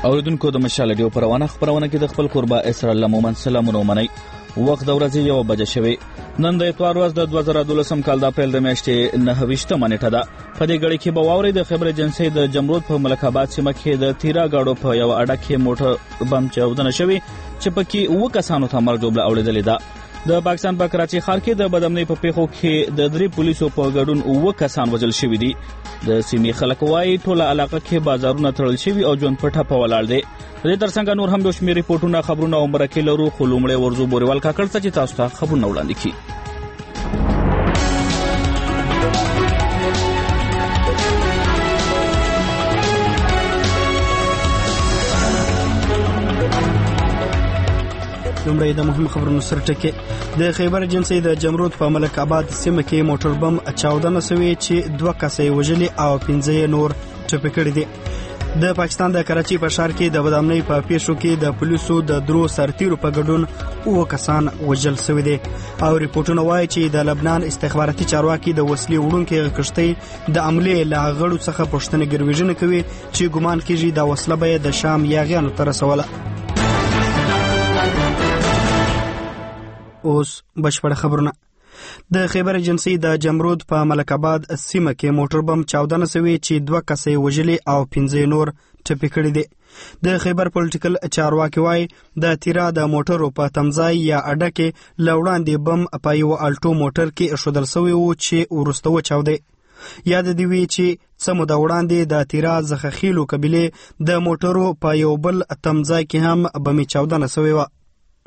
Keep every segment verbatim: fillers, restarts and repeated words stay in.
اوریدونکو د مشال ډیو پروانه خبرونه کې د خپل قربا اسرائیل مومن سلامونه ومني. وخت د ورځې یو بجې شوی. نن د اتوار ورځ د دوه زره دولسم کال د اپریل د میاشتې نهه ویشتمه نیټه ده. په دې غړي کې به واوري د خبر ایجنسی د جمرود په ملک آباد سیمه کې د تیرا گاډو په یو اډه کې موټر بم چاودنه شوی چې پکې اوه کسانو ته مرګ جوړه اوریدلې ده. د پاکستان په کراچي ښار کې د بدامنۍ په پیښو کې د درې پولیسو په ګډون اوه کسان وژل شوي دي. د سیمې خلک وایي ټوله علاقه کې بازارونه تړل شوي او ژوند په ټپه ولاړ دی. د دې ترڅنګ نور هم د شمېر ریپورتونه خبرونه او مرکې لرو، خو لومړی ورځو بوريوال کاکړ څه چې تاسو ته خبرونه وړاندې کړي. لومړی د مهم خبرونو سرټکي. د خیبر ایجنسی د جمرود په ملک آباد سیمه کې موټر بم چاودنه شوې چې دوه کسې وژلي او پنځه نور ټپي کړي دي. د پاکستان د کراچي په ښار کې د بدامنۍ په پیښو کې د پولیسو د درو سرتیرو په ګډون اوه کسان وژل شوي دي او ریپورتونه وایي چې د لبنان استخباراتي چارواکي د وسلې وړونکو کښتۍ د عملې له غړو څخه پوښتنه ګرویژنه کوي چې ګمان کیږي د وسله به د شام یاغیانو ته رسوله. اوس بشپړ خبرونه. د خیبر ایجنسی د جمرود په ملک آباد سیمه کې موټر بم چاودنه شوې چې دوه کسې وژلي او پنځه نور ټپي کړي دي. د خیبر پولیټیکل چارواکي وایي د تیرا د موټرو په تمځای یا اډه کې لوړاندې بم په یو الټو موټر کې ایښودل شوی و چې وروسته وچاودی. یاد دی وی چې څه موده وړاندې د تیرا زخخیلو قبیلې د موټرو په یو بل تمځای کې هم بمي چاودنه شوې و.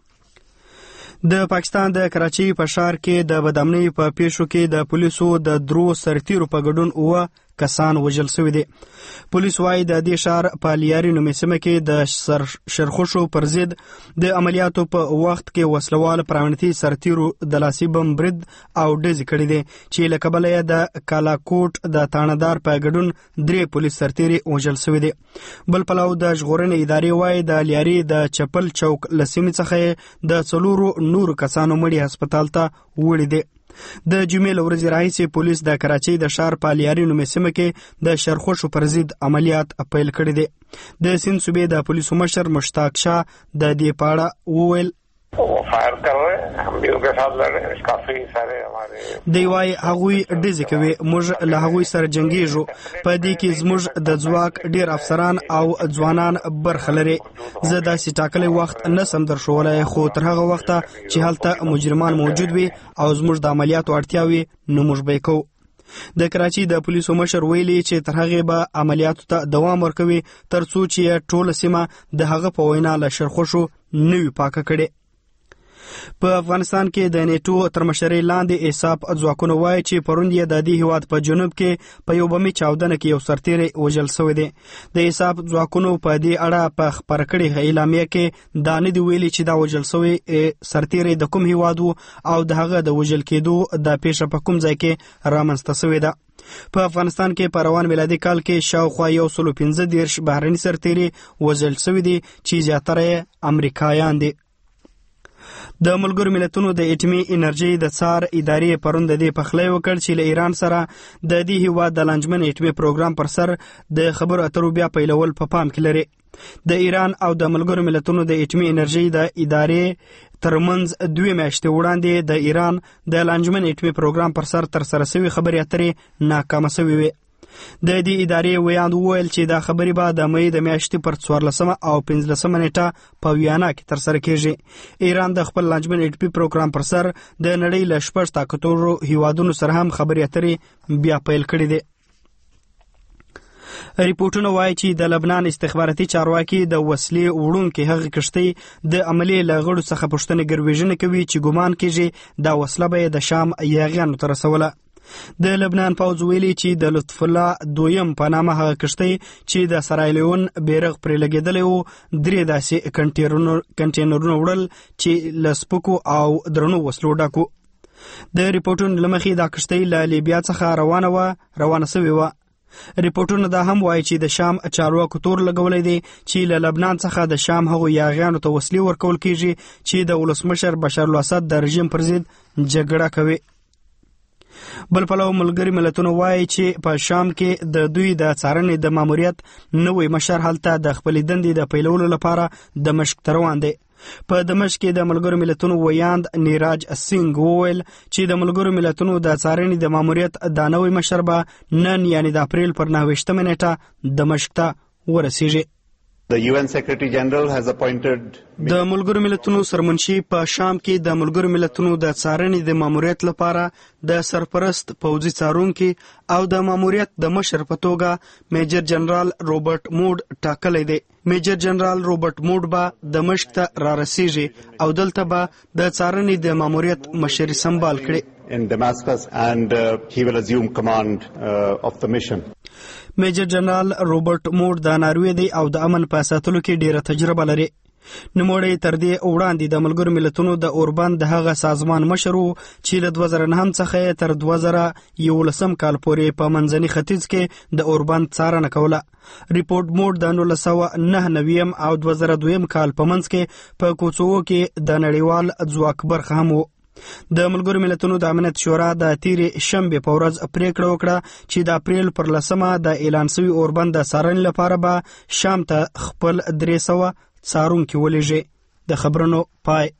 د پاکستان د کراچي په ښار کې د بدامنۍ په پیښو کې د پولیسو د درو سرتیرو په ګډون اوه کسان وژل شوي دي. پولیس وایي د دې ښار په لیاري نومې سیمه کې د شرخوشو پر ضد د عملیاتو په وخت کې وسلوال پرامنیتي سرتیرو د لاسي بم برید او ډزې کړي دي چې له کبله یې د کالاکوټ د تاڼهدار په ګډون درې پولیس سرتیري وژل شوي دي. بل پلو د ژغورنې ادارې وایي د لیاري د چپل چوک له سیمې څخه د څلورو نورو کسانو مړي هسپتال ته وړي دي. د جمعې له ورځې راهیسې پولیس د کراچۍ د ښار په لیاري نومې سیمه کې د شرخوشو پر ضد عملیات پیل کړي دي. د سیند صوبې د پولیسو مشر مشتاق شاه د دې په اړه وویل فائر کر رہے ہیں، ہم بھی ان کے ساتھ لڑ رہے ہیں، کافی سارے ہمارے دی وای هغوی ډزې کوي، موږ له هغوی سره جنګیږو. په دې کې زموږ د ځواک ډیر افسران او ځوانان برخه لري. زه داسې ټاکلی وخت نسم درښولی، خو تر هغه وخته چې هلته مجرمان موجود وي او زموږ د عملیاتو اړتیا وي نو موږ به یې کوو. د کراچي د پولیسو مشر ویلي چې تر هغې به عملیاتو ته دوام ورکوي تر څو چې ټوله سیمه د هغه په وینا له شرخوشو نه وي پاکه کړي. په افغانستان کې د نیټو تر مشرۍ لاندې ایساپ ځواکونه وایي چې پرون یې د دې هیواد په جنوب کې په یو بمي چاودنه کې یو سرتیری وژل شوی دی. د ایساپ ځواکونو په دې اړه په خپره کړې اعلامیه کې دا نه دي ویلي چې دا وژل شوی سرتیری د کوم هیواد و او د هغه د وژل کېدو د پیښه په کوم ځای کې رامنځته شوې ده. په افغانستان کې په روان میلادي کال کې شاوخوا یو سلو پنځه دېرش بهرني سرتیري وژل شوي دي چې زیاتره یې امریکایان دي. د ملګرو ملتونو د اټومي انرژي د څار ادارې پرون د دې پخلی وکړ چې له ایران سره د دې هیواد د لانجمن اټومي پروګرام پر سر د خبرو اترو بیا پیلول په پام کې لري. د ایران او د ملګرو ملتونو د اټومي انرژي د ادارې ترمنځ دوه میاشتې وړاندې د ایران د لانجمن اټومي پروګرام پر سر تر سره شوي خبرې اترې ناکامه شوې وې. د دې ادارې ویاند وویل چې دا خبرې به د مې د میاشتې پر څوارلسمه او پنځلسمه نیټه په ویانا کې ترسره کېږي. ایران د خپل لانجمن اټومي پروګرام پر سر د نړۍ له شپږ طاقتورو هیوادونو سره هم خبرې اترې بیا پیل کړي دي. ریپورتونه وایي چې د لبنان استخباراتي چارواکي د وسلې وړونکې هغې کښتۍ د عملې له غړو څخه پوښتنه ګرویژنه کوي چې ګمان کېږي دا وسله به یې د شام یاغیانو ته رسوله. د لبنان پوځ ویلي چې د لطف الله دویم په نامه هغه کښتۍ چې د سرایلیون بیرغ پرې لګېدلی و درې داسې کنټینرونه وړل چې له سپکو او درنو وسلو ډک و. د ریپورټونو له مخې دا کښتۍ له لیبیا څخه روانه وه روانه شوې وه. ریپورټونه دا هم وایي چې د شام چارواکو تور لګولی دی چې له لبنان څخه د شام هغو یاغیانو ته وسلې ورکول کېږي چې د ولسمشر بشار الاسد د رژیم پر ضد جګړه کوي. بل پلو ملګري ملتونو وایي چې په شام کې د دوی د څارنې د ماموریت نوې مشر هلته د خپلې دندې د پیلولو لپاره دمشق ته روان دی. په دمشق کې د ملګرو ملتونو ویاند نیراج سینګ وویل چې د ملګرو ملتونو د څارنې د ماموریت د نوې مشر به نن یعنی د اپریل پر نهه ویشتمه نیټه دمشق ته ورسیږي. The U N Secretary General has appointed د ملګرو ملتونو سرمنشي په شام کې د ملګرو ملتونو د څارنې د ماموریت لپاره د سرپرست پوځي څارونکي او د ماموریت د مشر په توګه میجر جنرال روبرټ موډ ټاکلی دی. میجر جنرال روبرټ موډ به دمشق ته را رسیږي او دلته به د څارنې د ماموریت مشري سمبال کړي. in Damascus and uh, he will assume command uh, of the mission. میجر جنرال روبرټ موډ د ناروې دی او د امن په ساتلو کې ډیره تجربه لري. نوموړی تر دې وړاندې د ملګرو ملتونو د اوربان د هغه سازمان مشر و چې له دوه زره نهم څخه تر دوه زره یولسم کال پورې په منځني ختیځ کې د اوربان څارنه کوله. ریپورت موډ د نولس سوه نهه نویم او دوه زره دویم کال په منځ کې په کوڅو کې د نړیوال ځواک برخه هم و. د ملګرو ملتونو د امنیت شورا د تیرې شنبې په ورځ پریکړه وکړه چې د اپریل پر لسمه د اعلان شوي اوربند د څارنې لپاره به شام ته خپل درې سوه څارونکي ولېږي. د خبرونو پای.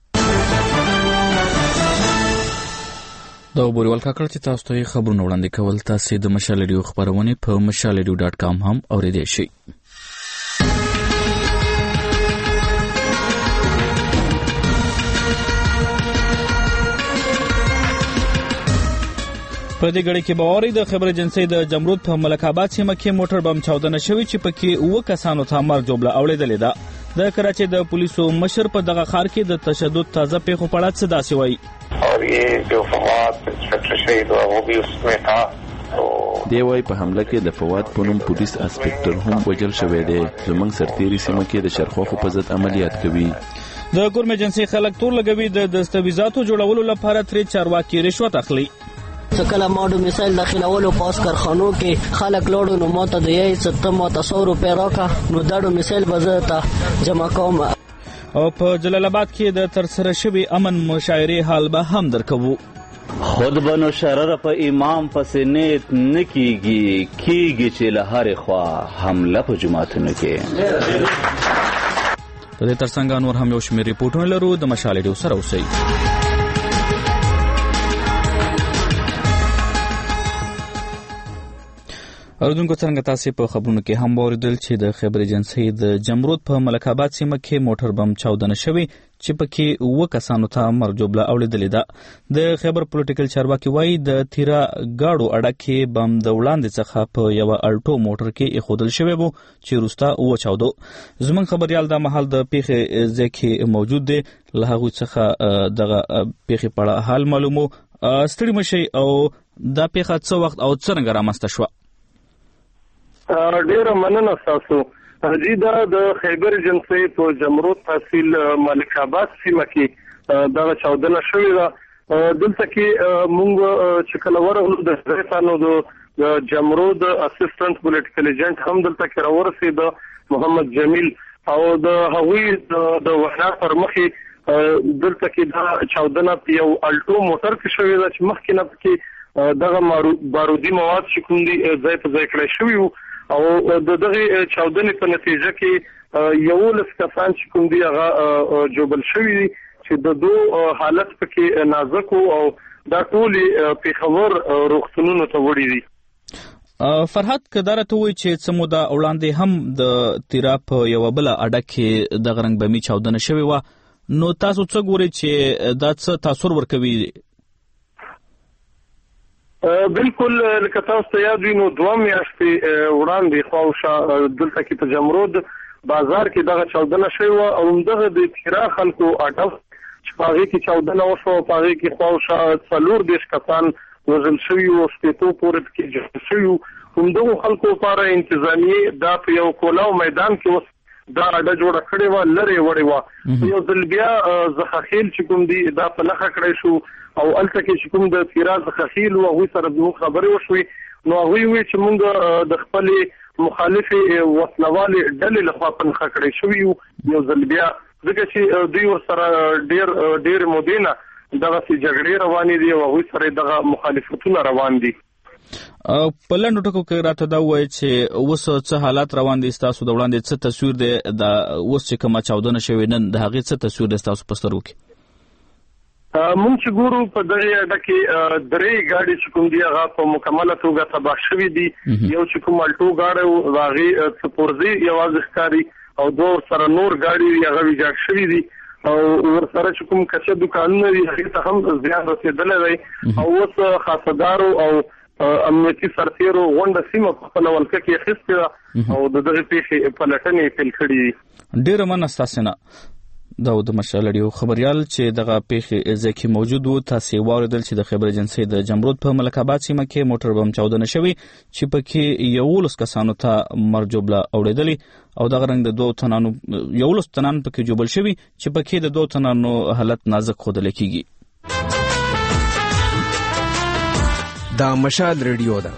دا وبوري ولکه چې تاسو ته خبرونه وړاندې کول تاسو د مشال ریډیو خبرونه په مشال ریډیو ډاټ کام هم اوریدئ شئ. په دې غړي کې باوري د خبر ایجنسی د جمرود په ملک آباد سیمه کې موټر بم چاودنه شوی چې پکې اوه کسانو ته مرګ جوړه اوړېدلې ده. د کراچۍ د پولیسو مشر په دغه ښار کې د تشدد تازه پیښو په اړه څه داسې وایي. اور یہ جو فواد انسپکٹر شہید ہوا وہ بھی اس میں تھا. دی وای په حمله کې د فواد پونم پولیس انسپکټر هم وجل شوی دی. زمنګ سرتيري سیمه کې د شرخوخو په ضد عملیات کوي. د ګورم ایجنسی خلک تور لګوي د دستاویزاتو جوړولو لپاره ترې چارواکي رشوت اخلي. کله ماډو مثال داخلولو پاس کارخانو کې خلک لوړو نو ماته د یې ستم ماته سو روپے راکا نو داړو مثال بزته جمع کوم. او په جلال آباد کې د ترسره شوی امن مشاعرې حال به هم درکوو. خود بنو شرر په امام پسې نیت نکیږي کیږي چې له هر خوا حمله په جماعتونو کې. د دې ترڅنګ نور هم یو شمېر ریپورټونه لرو. د مشال ریډیو سره اوسئ. اوردونکو څنګه تاسو په خبرونو کې هم اوریدل چې د خبر ایجنسی د جمرود په ملک آباد سیمه کې موټر بم چاودنه شوی چې پکې اوه کسانو ته مرګ جوړه اوړېدلې ده. د خبر پولیټیکل چارواکي وایي د تیرا گاډو اډه کې بم د وړاندې څخه په یو الټو موټر کې ایښودل شوی وو چې وروسته وچاودو. زموږ خبريال د محل د پیښې ځای کې موجود دی. له هغوی څخه دغه پیښې په اړه حال معلومو. ستړي مشئ او دا پیښه څه وخت او څرنګه رامنځته شوه؟ ډیره مننه تاسو. جی دا د خیبر ایجنسی په جمرود تحصیل ملک آباد سیمه کې دا چاودنه شوې ده. دلته کې مونږ چې کله ورغلو د ځایتانو د جمرود اسسټنټ پولیټیکل ایجنټ هم دلته کې راورسېد محمد جمیل او د هغوی د وحنا پر مخې دلته کې دا چاودنه په یو الټو موټر کې شوې ده چې مخکې نه پکې دغه بارودي مواد چې کوم دي ځای په ځای کړی شوي وو او د دغه چاودنې په نتیجه کې یولس کسان چې کوم دي هغه جوبل شوي چې د دوه حالت پکې نازک او دا ټول پیښور روغتونونو ته وړي دي. فرحت کدارته وایي چې څه موده وړاندې هم د تیرا په یو بل اډه کې د غرنګ بمي چاودنه شوې و. نو تاسو څه ګورئ چې دا څه تاثیر ورکوي؟ بالکل لکه تاسو ته یاد وي نو دوه میاشتې وړاندې خواوشا دلته کې په جمرود بازار کې دغه چاودنه شوې وه او همدغه د تیرا خلکو اډه چې په هغې کې چاودنه وشوه په هغې کې خواوشا څلور دېرش کسان وژل شوي وو شپېتو پورې پکې جوړ شوي وو. همدغو خلکو لپاره انتظامیې دا په یو کولاو میدان کې اوس دا اډه جوړه کړې وه لرې وړې وه. یو ځل بیا زخخیل چې کوم دي دا په نښه کړی شو او الته کې چې کوم د تیرا زخخیل و هغوی سره زموږ خبرې وشوې نو هغوی وایي چې موږ د خپلې مخالفې وسلوالې ډلې لخوا په نښه کړی شوي یو یو ځل بیا ځکه چې دوی ورسره ډېر ډېرې مودې نه دغه سي جګړې روانې دي او هغوی سره دغه مخالفتونه روان دي. په لنډو ټکو کې راته دا ووایي چې اوس څه حالات روان دي ستاسو د وړاندې څه تصویر دی د اوس چې کومه چاودنه شوې نن د هغې څه تصویر دی ستاسو په سترګو کې؟ مونږ چې ګورو په دغه اډه کې درې ګاډي چې کوم دي هغه په مکمله توګه تباه شوي دي. یو چې کوم الټو ګاډی و د هغې څه پرزې یوازې ښکاري او دوه سره نور ګاډي هغه ویجاړ شوي دي او ورسره چې کوم کچه دکانونه دي هغې ته هم زیان رسېدلی دی او اوس خاصدارو او امنیتي سرتیرو غونډه سیمه په خپله ولکه کې اخیستې ده او د دغې پیښې پلټنې پیل کړي دي. ډېره مننه ستاسې نه. دا د مشال اډیو خبريال چې دغه پیښې ځکه موجود وو. تاسو واوریدل چې د خیبر ایجنسۍ د جمرود په ملک آباد سیمه کې موټر بم چاودنه شوی چې پکې یولس کسانو ته مرګ جوړه اوریدلی او دغه رنګ د دوه تنانو یولس تنان پکې جوړل شوی چې پکې د دوه تنانو حالت نازک خودل کیږي. دا مشال ریډیو ده.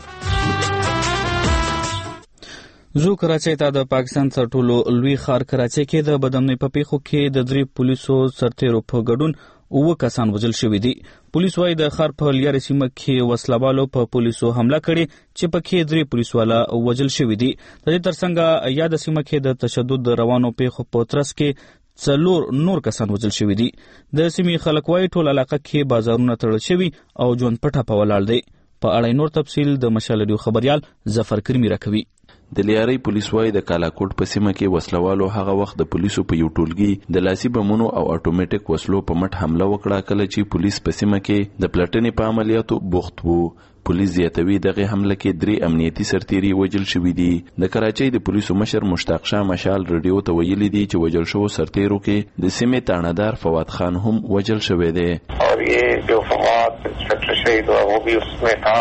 زو کراچۍ ته د پاکستان تر ټولو لوی ښار کراچۍ کې د بدامنۍ په پیښو کې د درې پولیسو سرتیرو په ګډون اووه کسان وژل شوي دي. پولیس وايي د ښار په لیارې سیمه کې وسلوالو په پولیسو حمله کړې چې پکې درې پولیسوالا وژل شوي دي. د دې ترڅنګ یاد سیمه کې د تشدد روانو پیښو په ترڅ کې څلور نور کسان وژل شوي دي. د سیمې خلک وايي ټول علاقه کې بازارونه تړل شوي او ژوند پټه په ولاړ دی. په اړه نور تفصیل د مشال اډیو خبريال ظفر کرمی راکوي. د لیارۍ پولیس وايي د کالاکوټ په سیمه کې وسلوالو هغه وخت د پولیسو په یو ټولګي د لاسي بمونو او اټومیټیک وسلو په مټ حمله وکړه کله چې پولیس په سیمه کې د پلټنې په عملیاتو بوخت وو. پولیس زیاتوي دغه حمله کې درې امنیتي سرتیري وژل شوي دي. د کراچۍ د پولیسو مشر مشتاق شاه مشال ریډیو ته ویلي دي چې وژل شوو سرتیرو کې د سیمې تاڼهدار فواد خان هم وژل شوی دی. اور یہ جو فواد انسپکټر شهید ہوا وہ بھی اس میں تھا.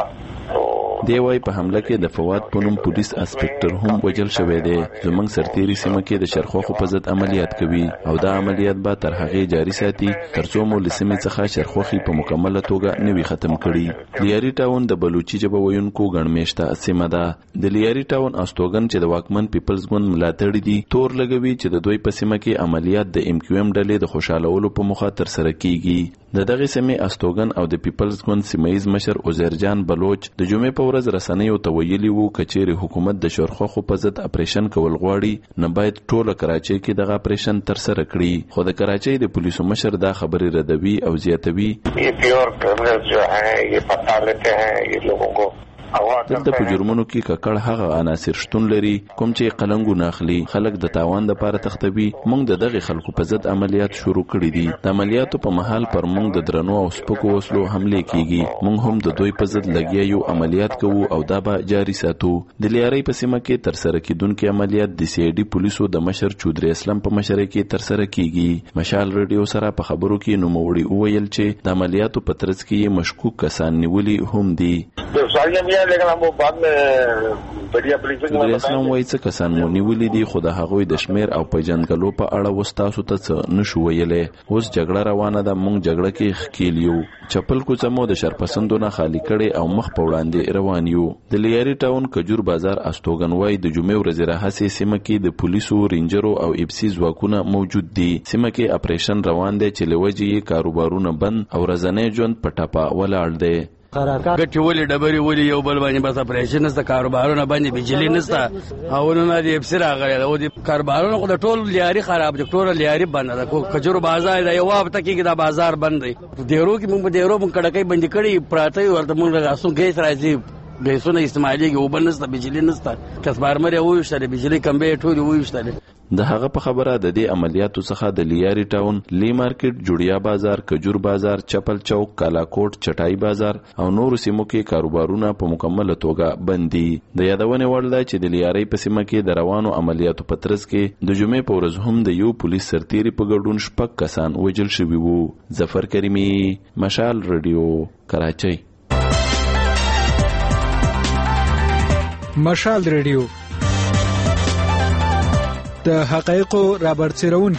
دی وايي په حمله کې د فواد په نوم پولیس انسپکټر هم وژل شوی دی. زموږ سرتیري سیمه کې د شرخوخو په ضد عملیات کوي او دا عملیات به تر هغې جاري ساتي ترڅو مو له سیمې څخه شرخوخي په مکمله توګه نه وي ختم کړي. لیاري ټاون د بلوچي ژبه ویونکو ګڼمېشته سیمه ده. د لیاري ټاون استوګن چې د واکمن پیپلز ګوند ملاتړي دي تور لګوي چې د دوی په سیمه کې عملیات د ام کیو ام ډلې د خوشالولو په موخه ترسره کیږي. د دغه سیمې استوګن او د پیپلز ګوند سیمایي مشر عزیرجان بلوچ د جمعې په ورځ رسنیو ته ویلي وو کچېرې حکومت د شرخوخو په ضد اپریشن کول غواړي نه باید ټوله کراچۍ کې دغه اپریشن ترسره کړي. خو د کراچۍ د پولیسو مشر دا خبرې ردوي او زیاتوي یہ پیور کرمنلز جو ہیں یہ پتا لیتے ہیں یہ لوگوں کو دلته په جرمونو کې ککړ هغه عناصر شتون لري کوم چې قلنګو ناخلي خلک د تاوان لپاره تختوي. موږ د دغه خلکو په ضد عملیات شروع کړي دي. د عملیاتو په محل پر موږ د درنو او سپکو وسلو حمله کیږي. موږ هم د دوی په ضد لګیا یو عملیات کوو او دا به جاري ساتو. د لیارۍ په سیمه کې ترسره کیدونکو عملیات د سی آی ډي پولیسو د مشر چودري اسلام په مشرۍ کې ترسره کیږي. مشال ریډیو سره په خبرو کې نوموړي وویل چې د عملیاتو په ترڅ کې مشکوک کسان نیولي هم دي. لیکن ہم وہ بعد میں بڑیا پولیس د اسلام وایي څه کسان مو نیولي دي خو د هغوی د شمیر او پیژندګلو په اړه اوس تاسو ته څه نشو ویلی. اوس جګړه روانه ده. موږ جګړه کې ښکیل یو. چپل کوڅه مو د شرپسندو نه خالي کړې او مخ په وړاندې روان یو. د لیاري ټاون کجور بازار استوګن وایي د جمعې ورځې راهیسې سیمه کې د پولیسو رینجرو او اپسي ځواکونه موجود دي. سیمه کې اپریشن روان دی چې له وجې یې کاروبارونه بند او ورځنی ژوند په ټپه ولاړ دی. ګټې ولې ډبرې ولې یو بل باندې بس اپریشن نشته کاروبارونه باندې بجلی نشته او نه د اف سي راغلی او د کاروبارونه خو د ټول لیاري خراب دي. ټول لیاري بنده ده. کجورو بازار دا یو هفته کېږي دا بازار بند دی. ډیرو کې موږ په ډیرو موږ کډکۍ بندي کړي پراته ورته موږ راسو ګیس راځي ګیسونه استعمالېږي اوبه نشته بجلی نشته کسبارمر یې وویشتلې بجلی کمبې ټولې وویشتلې. د هغه په خبره د دې عملیاتو څخه د لیاري ټاون، لی مارکیټ، جوړیا بازار، کجور بازار، چپل چوک، کالاکوټ، چټای بازار او نور سیمو کې کاروبارونه په مکمله توګه بند دي. د یادونې وړ ده چې د لیاري په سیمه کې د روانو عملیاتو په ترڅ کې د جمعې په ورځ هم د یو پولیس سرتیري په ګډون شپږ کسان وژل شوي وو. ظفر کریمي، مشال ریډیو، کراچۍ. مشال ریډیو د حقایقو رابرسېرون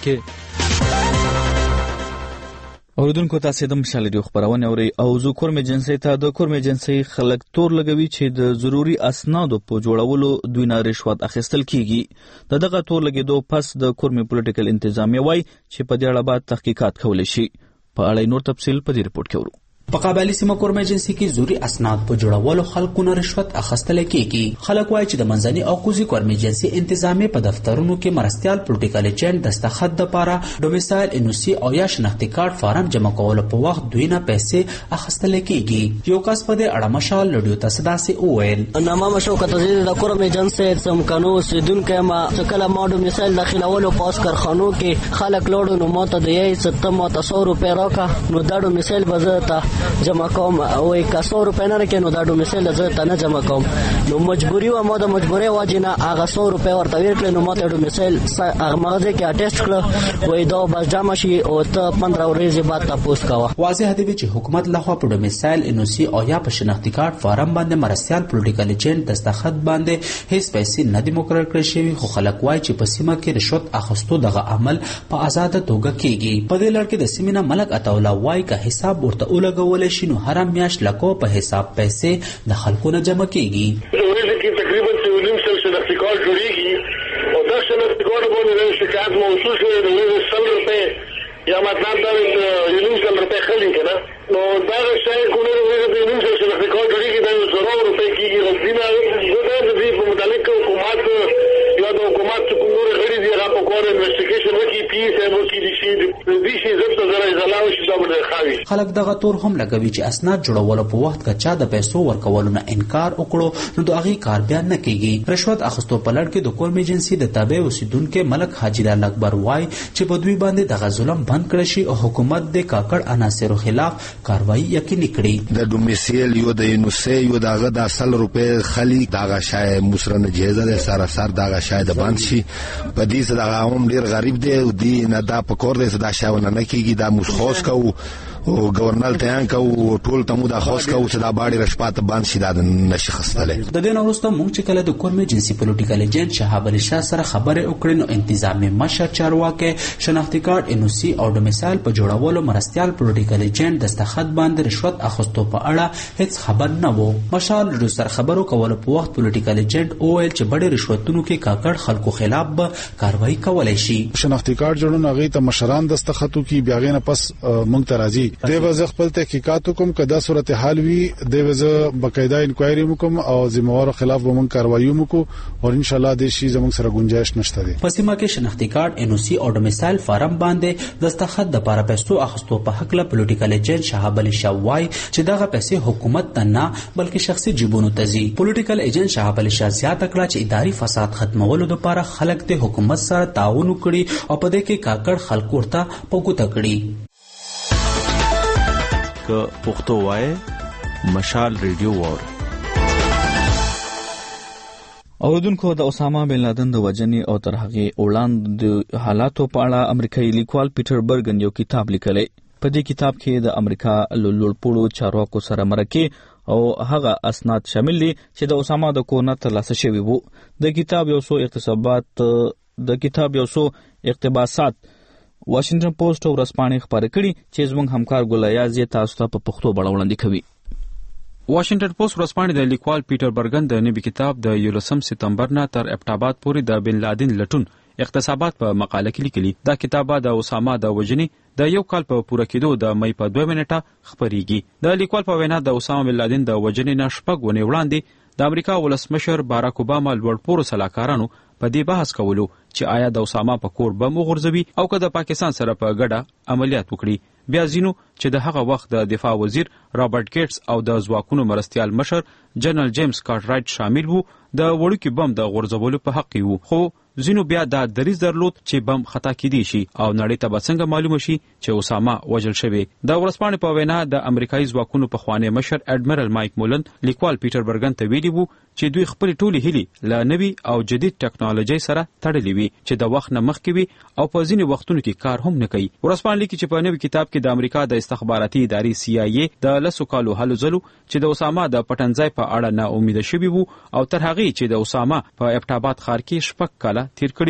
کې اوریدونکو تاسو د مشال ریډیو خبرونه اوري او زو کورم ایجنسی ته د کورم ایجنسی خلک تور لګوي چې د ضروری اسنادو په جوړولو دوی نه رشوت اخیستل کیږي. د دغه تور لګیدو پس د کورم پولیټیکل انتظامیه وای چې په دې اړه باید تحقیقات کول شي. په اړه نور تفصیل په دې رپورټ کې ورو. په قبایلي سیمه کورمه ایجنسي کې زوري اسناد په جوړولو خلکو نه رشوت اخیستل کیږي. خلک وایي چې د منځني او کوزي کورمه ایجنسي انتظامی په دفترونو کې مرستيال پروتوکول ایجنټ دستخط د پاره ډومیسایل انوسی او یا شناختی کارت فارم جمع کولو په وخت دوی نه پیسې اخیستل کیږي. یو کس په دې اړه مشال لډیو ته داسې وویل: نامه مشو کته د کورمه ایجنسي سم کانو سیدونکو ما کله ما ډومیسایل داخلولو پاس کارخانو کې خلک لوړو نو ماته د یې ستم ماته سو روپے راکا نو دا ډومیسایل بزته جمع کوم او یک سو روپے نه راکې نو دا ډومیسایل زه ته نه جمع کوم نو مجبوری و ما د مجبوري واجنه هغه سو روپے ورته ورکړل نو ماته ډومیسایل هغه مغازه کې اټیسټ کړ وای دا بس جمع شي او ته پندرہ ورځې بعد تاسو کاوه. واضح دی چې حکومت لخوا په ډومیسایل انوسی او یا په شناختی کارت فارم باندې مرستيال پروتوکول ایجنټ دستخط باندې هیڅ پیسې نه دی مقرر کړی شوی، خو خلک وایي چې په سیمه کې رشوت اخیستو دغه عمل په آزاد توګه کیږي. په دې لړ کې د سیمینه ملک عطاالله وایي که حساب ورته ولګول شي نو هر میاشت لکو په حساب پیسې د خلکو نه جمع کیږي. ورځ کې تقریبا څلورم سل شناختی کارت جوړیږي او دا شناختی کارت باندې شکایت موصول شوی د ورځ سل روپے یا مطلب دا یو سل روپے خلی کنه نو دا شای کومه ورځ د یو سل شناختی کارت جوړیږي دا زرو روپے کیږي غوډینا دا د دې په متعلق حکومت یا د حکومت څخه غړي دی هغه په کور انویسټیګیشن وکي پیس هم وکي دي شي د دې شي زبط زره زلاو شي دا به خاوي. خلک دغه تور هم لګوي چې اسناد جوړولو په وخت کې چا د پیسو ورکولو نه انکار وکړو نو د هغه کار بیان نه کیږي. رشوت اخیستو په لړ کې د کورم ایجنسي د تابع اوسیدونکو ملک حاجی لال اکبر وای چې په دوی باندې دغه ظلم بند کړی شي او حکومت د کاکړ عناصرو خلاف کاروایی یقیني کړي. د ډومیسایل یو د انوسی یو دغه د اصل روپې خلی دغه شای مسرنه جهزه د سره سر دغه شای د باند شي په دې سره دغه هم ډیر غریب دی او دی نه دا په کور دی دا شاونه نه کیږي دا مسخوس کو او گورنل تیان کو ټول تمو دا خوښ کو چې دا باډي رشپات باندې شي دا نشي خستلې. د دې وروسته موږ چې کله د کورم ایجنسي پولیټیکل ایجنټ شهاب علي شاه سره خبرې وکړې نو انتظامی مشر چارواکي شناختی کارت انوسی او ډومیسایل په جوړولو مرستيال پولیټیکل ایجنټ دستخط باندې رشوت اخیستو په اړه هیڅ خبر نه وو. مشال د سر خبرو کولو په وخت پولیټیکل ایجنټ اویل چې بډې رشوتونو کې کاکړ خلکو خلاف به کاروایی کولای شي. شناختی کارت جوړونه غي ته مشران دستخطو کې بیاغې نه پس موږ ته راځي د وځ خپل تحقیقات کوم کدا صورتحال وی د وځ بقاعده انکوایری وکم او ذمہوارو خلاف به موږ کاروایی وکړو او ان شاء الله د شي زموږ سره گنجائش نشته دی. په سیمه کې شناختی کارت انوسی او ډومیسایل فارم باندې دستخط د لپاره پیسو اخیستو په حق له پولیټیکل ایجنټ شهاب علي شاه وای چې دغه پیسې حکومت ته نه بلکې شخصي جیبونو ته ځي. پولیټیکل ایجنټ شهاب علي شاه زیاته کړه چې اداري فساد ختمولو لپاره خلک د حکومت سره تعاون وکړي او په دې کې کاکړ خلکو ورته پګوته کړي. که پښتو وای مشال ریډیو وار اوردونکو د اسامه بن لادن د وجنې او تر هغه وړاندې د حالاتو په اړه امریکایي لیکوال پیټر برګن یو کتاب لیکلی. په دې کتاب کې د امریکا لوړپوړو چارواکو سره مرکه او هغه اسناد شامل دي چې د اسامه د کور نه ترلاسه شوي وو. د کتاب یو څو اقتباسات د کتاب یو څو اقتباسات واشنگټن پوسټ او ورځپاڼې خبرې کړي چې زموږ همکار ګلایاز یې تاسو ته په پښتو بڼه وړاندې کوي. واشنگټن پوسټ ورځپاڼې د لیکوال پیټر برګن د نوي کتاب د یولسم سپتمبر نه تر اپټاباد پورې د بن لادن لټون اقتصابات په مقاله کې لیکلي. دا کتاب د اسامه د وجنې د یو کال په پوره کېدو د مې په دوه منټه خبريږي. د لیکوال په وینا د اسامه بن لادن د وجنې نه شپږ ونې وړاندې د امریکا ولسمشر باراک اوباما لوړپوړو سلاکارانو په دې بحث کولو چې آیا د اسامه په کور بم وغورځوي او که د پاکستان سره په ګډه عملیات وکړي. بیا ځینو چې د هغه وخت د دفاع وزیر رابرټ ګیټس او د ځواکونو مرستيال مشر جنرال جیمز کارټرایټ شامل وو د وړوکی بم د غورځولو په حق وو. خو ځینو بیا دا دریځ درلود چې بم خطا کیدی شي او نړۍ ته به څنګه معلومه شي چې اسامه وژل شوی. د ورځپاڼې په وینا د امریکایي ځواکونو په خوانی مشر اډمرل مایک مولن لیکوال پیټر برګن ته ویلي وو چې دوی خپل ټولي هلي له نوي او جدید ټکنالوژي سره تړلې وي چې د وخت نه مخکې وي او په ځینې وختونو کې کار هم نه کوي. ورځپاڼه لیکي چې په نوي کتاب کې د امریکا د استخباراتي ادارې سی آی ای د لسو کالو هلو ځلو چې د اسامه د پټنځای په اړه نه امید شوی وو او تر هغه چې د اسامه په اپټاباد ښار کې شپږ کاله تیر کړی وو